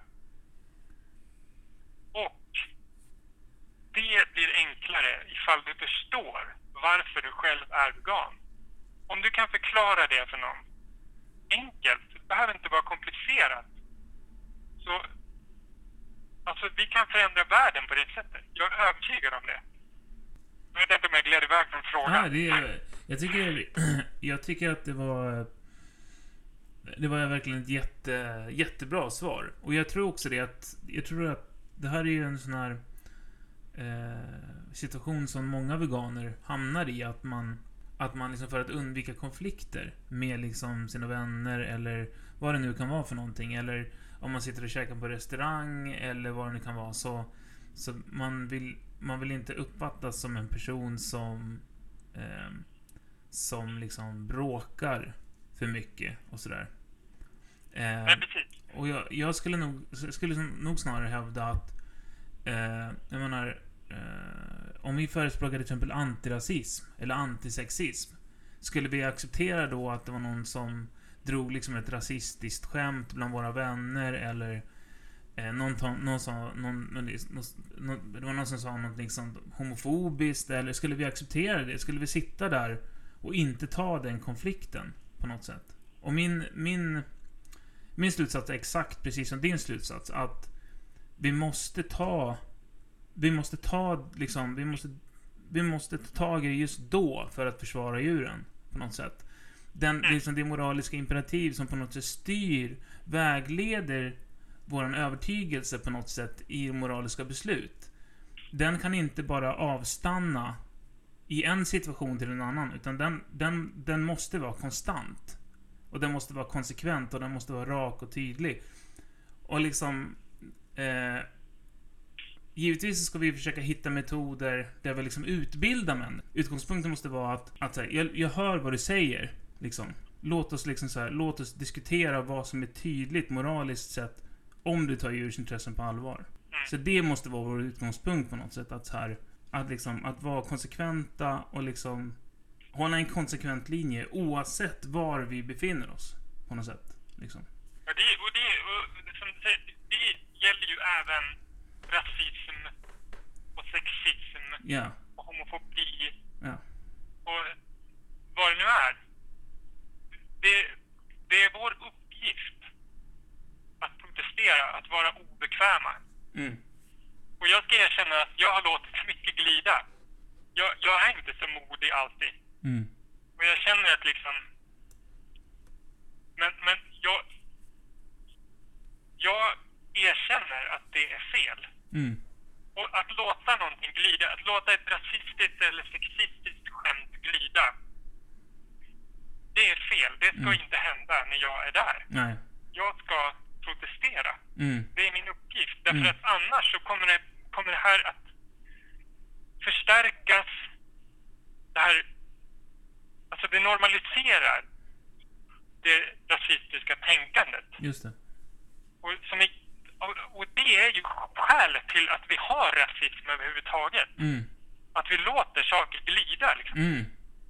Och det blir enklare ifall du förstår varför du själv är vegan. Om du kan förklara det för någon enkelt, det behöver inte vara komplicerat. Så alltså vi kan förändra världen på det sättet. Jag är övertygad om det. Jag vet inte om jag gled iväg från frågan. Ah, det är, jag, tycker, jag tycker att det var det var verkligen ett jätte, jättebra svar. Och jag tror också det att jag tror att det här är ju en sån här eh, situation som många veganer hamnar i, att man att man liksom för att undvika konflikter med liksom sina vänner eller vad det nu kan vara för någonting, eller om man sitter och käkar på restaurang eller vad det nu kan vara, så så man vill man vill inte uppfattas som en person som eh, som liksom bråkar för mycket och sådär. Eh, Nej, precis. och jag, jag skulle nog skulle nog snarare hävda att eh, jag menar eh, om vi förespråkade till exempel antirasism eller antisexism, skulle vi acceptera då att det var någon som drog liksom ett rasistiskt skämt bland våra vänner, eller eh, någon, ta, någon sa någon, någon, det var någon som sa något liksom homofobiskt, eller skulle vi acceptera det? Skulle vi sitta där och inte ta den konflikten på något sätt? Och min min min slutsats är exakt precis som din slutsats, att vi måste ta vi måste ta liksom vi måste vi måste ta tag i det just då för att försvara djuren på något sätt. Den liksom det moraliska imperativ som på något sätt styr, vägleder våran övertygelse på något sätt i moraliska beslut. Den kan inte bara avstanna i en situation till en annan, utan den den den måste vara konstant. Och den måste vara konsekvent, och den måste vara rak och tydlig. Och liksom eh, givetvis ska vi försöka hitta metoder där vi liksom utbildar män. Utgångspunkten måste vara att, att så här, jag, jag hör vad du säger liksom. Låt oss liksom så här, låt oss diskutera vad som är tydligt moraliskt sett, om du tar djursintressen på allvar. Så det måste vara vår utgångspunkt på något sätt, att så här, att liksom att vara konsekventa och liksom hålla en konsekvent linje oavsett var vi befinner oss på något sätt liksom. Ja, det, och det, och, som du säger, det gäller ju även rasism och sexism, Ja. och homofobi, Ja. och vad det nu är. Det, det är vår uppgift att protestera, att vara obekväma. Mm. Och jag ska erkänna att jag har låtit mycket glida. Jag, jag är inte så modig alltid. Mm. Och jag känner att liksom... Men, men jag... Jag erkänner att det är fel. Mm. Och att låta någonting glida, att låta ett rasistiskt eller sexistiskt ska Mm. inte hända när jag är där. Nej. Jag ska protestera. Mm. Det är min uppgift. Därför Mm. att annars så kommer det, kommer det här att förstärkas. Det här, alltså det normaliserar det rasistiska tänkandet. Just det. Och, som är, och, och det är ju skälet till att vi har rasism överhuvudtaget. Mm. Att vi låter saker glida. Liksom. Mm.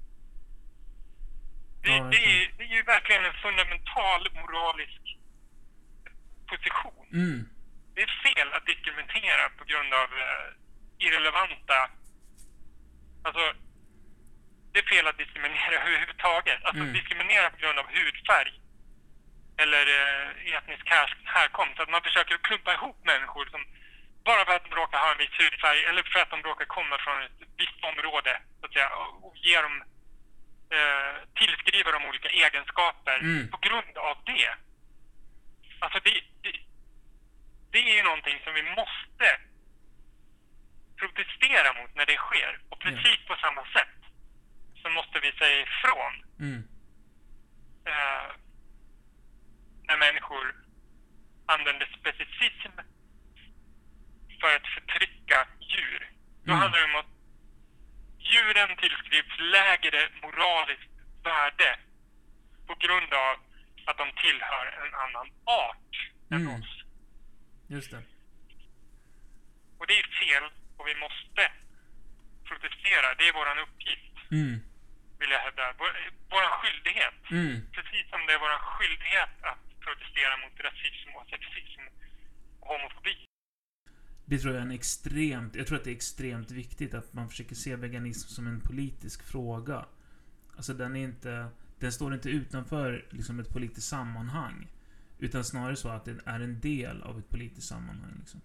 Det, Ja, det, är, det är ju verkligen en fundamental moralisk position. Mm. Det är fel att diskriminera på grund av eh, irrelevanta... Alltså, det är fel att diskriminera överhuvudtaget. Alltså Mm. diskriminera på grund av hudfärg eller eh, etnisk här, härkomst. Att man försöker klumpa ihop människor som bara för att de råkar ha en viss hudfärg eller för att de råkar komma från ett visst område så att säga, och, och ge dem, eh, tillskriva dem olika egenskaper Mm. på grund av det. Alltså det, det, det är ju någonting som vi måste protestera mot när det sker. Och precis på samma sätt så måste vi säga ifrån Mm. eh, när människor använder specificism för att förtrycka djur. Då Mm. handlar det om att djuren tillskrivs lägre moraliskt värde på grund av att de tillhör en annan art än Mm. oss. Just det. Och det är fel och vi måste protestera. Det är våran uppgift, Mm. vill jag hävda. Vår, våran skyldighet. Mm. Precis som det är våran skyldighet att protestera mot rasism och sexism och homofobi. Det tror jag är en extremt... Jag tror att det är extremt viktigt att man försöker se veganism som en politisk fråga. Alltså den är inte... Den står inte utanför liksom ett politiskt sammanhang. Utan snarare så att den är en del av ett politiskt sammanhang. Liksom.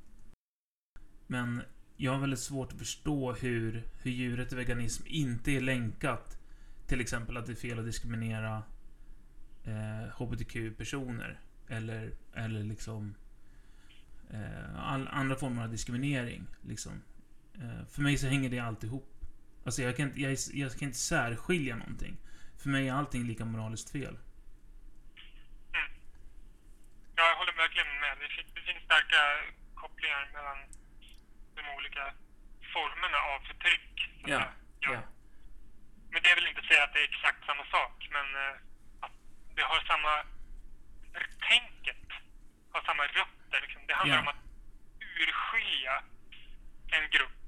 Men jag har väldigt svårt att förstå hur, hur djuret och veganism inte är länkat. Till exempel att det är fel att diskriminera eh, H B T Q-personer. Eller, eller liksom... Eh, all, andra former av diskriminering. Liksom. Eh, för mig så hänger det alltid ihop. Alltså jag kan, inte, jag, jag kan inte särskilja någonting. För mig är allting lika moraliskt fel. Mm. Jag håller verkligen med. Det finns, det finns starka kopplingar mellan de olika formerna av förtryck. Så Ja, att, ja. ja. Men det vill inte säga att det är exakt samma sak. Men eh, att det har samma... Tänket har samma rötter. Liksom. Det handlar Ja. om att urskilja en grupp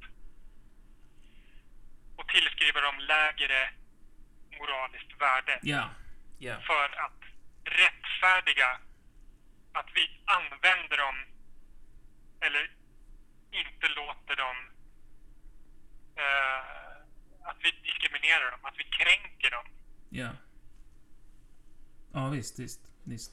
och tillskriva dem lägre moraliskt värde. Ja. Ja. För att rättfärdiga att vi använder dem eller inte låter dem eh, att vi diskriminerar dem, att vi kränker dem. Ja. Ja, visst, visst, visst.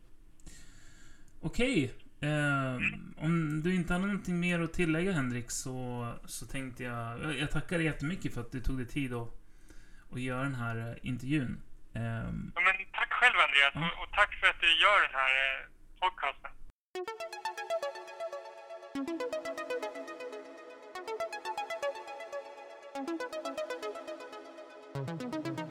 Okej. Eh, om du inte hade någonting mer att tillägga, Henrik, så, så tänkte jag... Jag, jag tackar dig jättemycket för att du tog dig tid att, att göra den här eh, intervjun. Eh, Ja, men tack själv, Andreas, Ja. och, och tack för att du gör den här eh, podcasten. Thank you.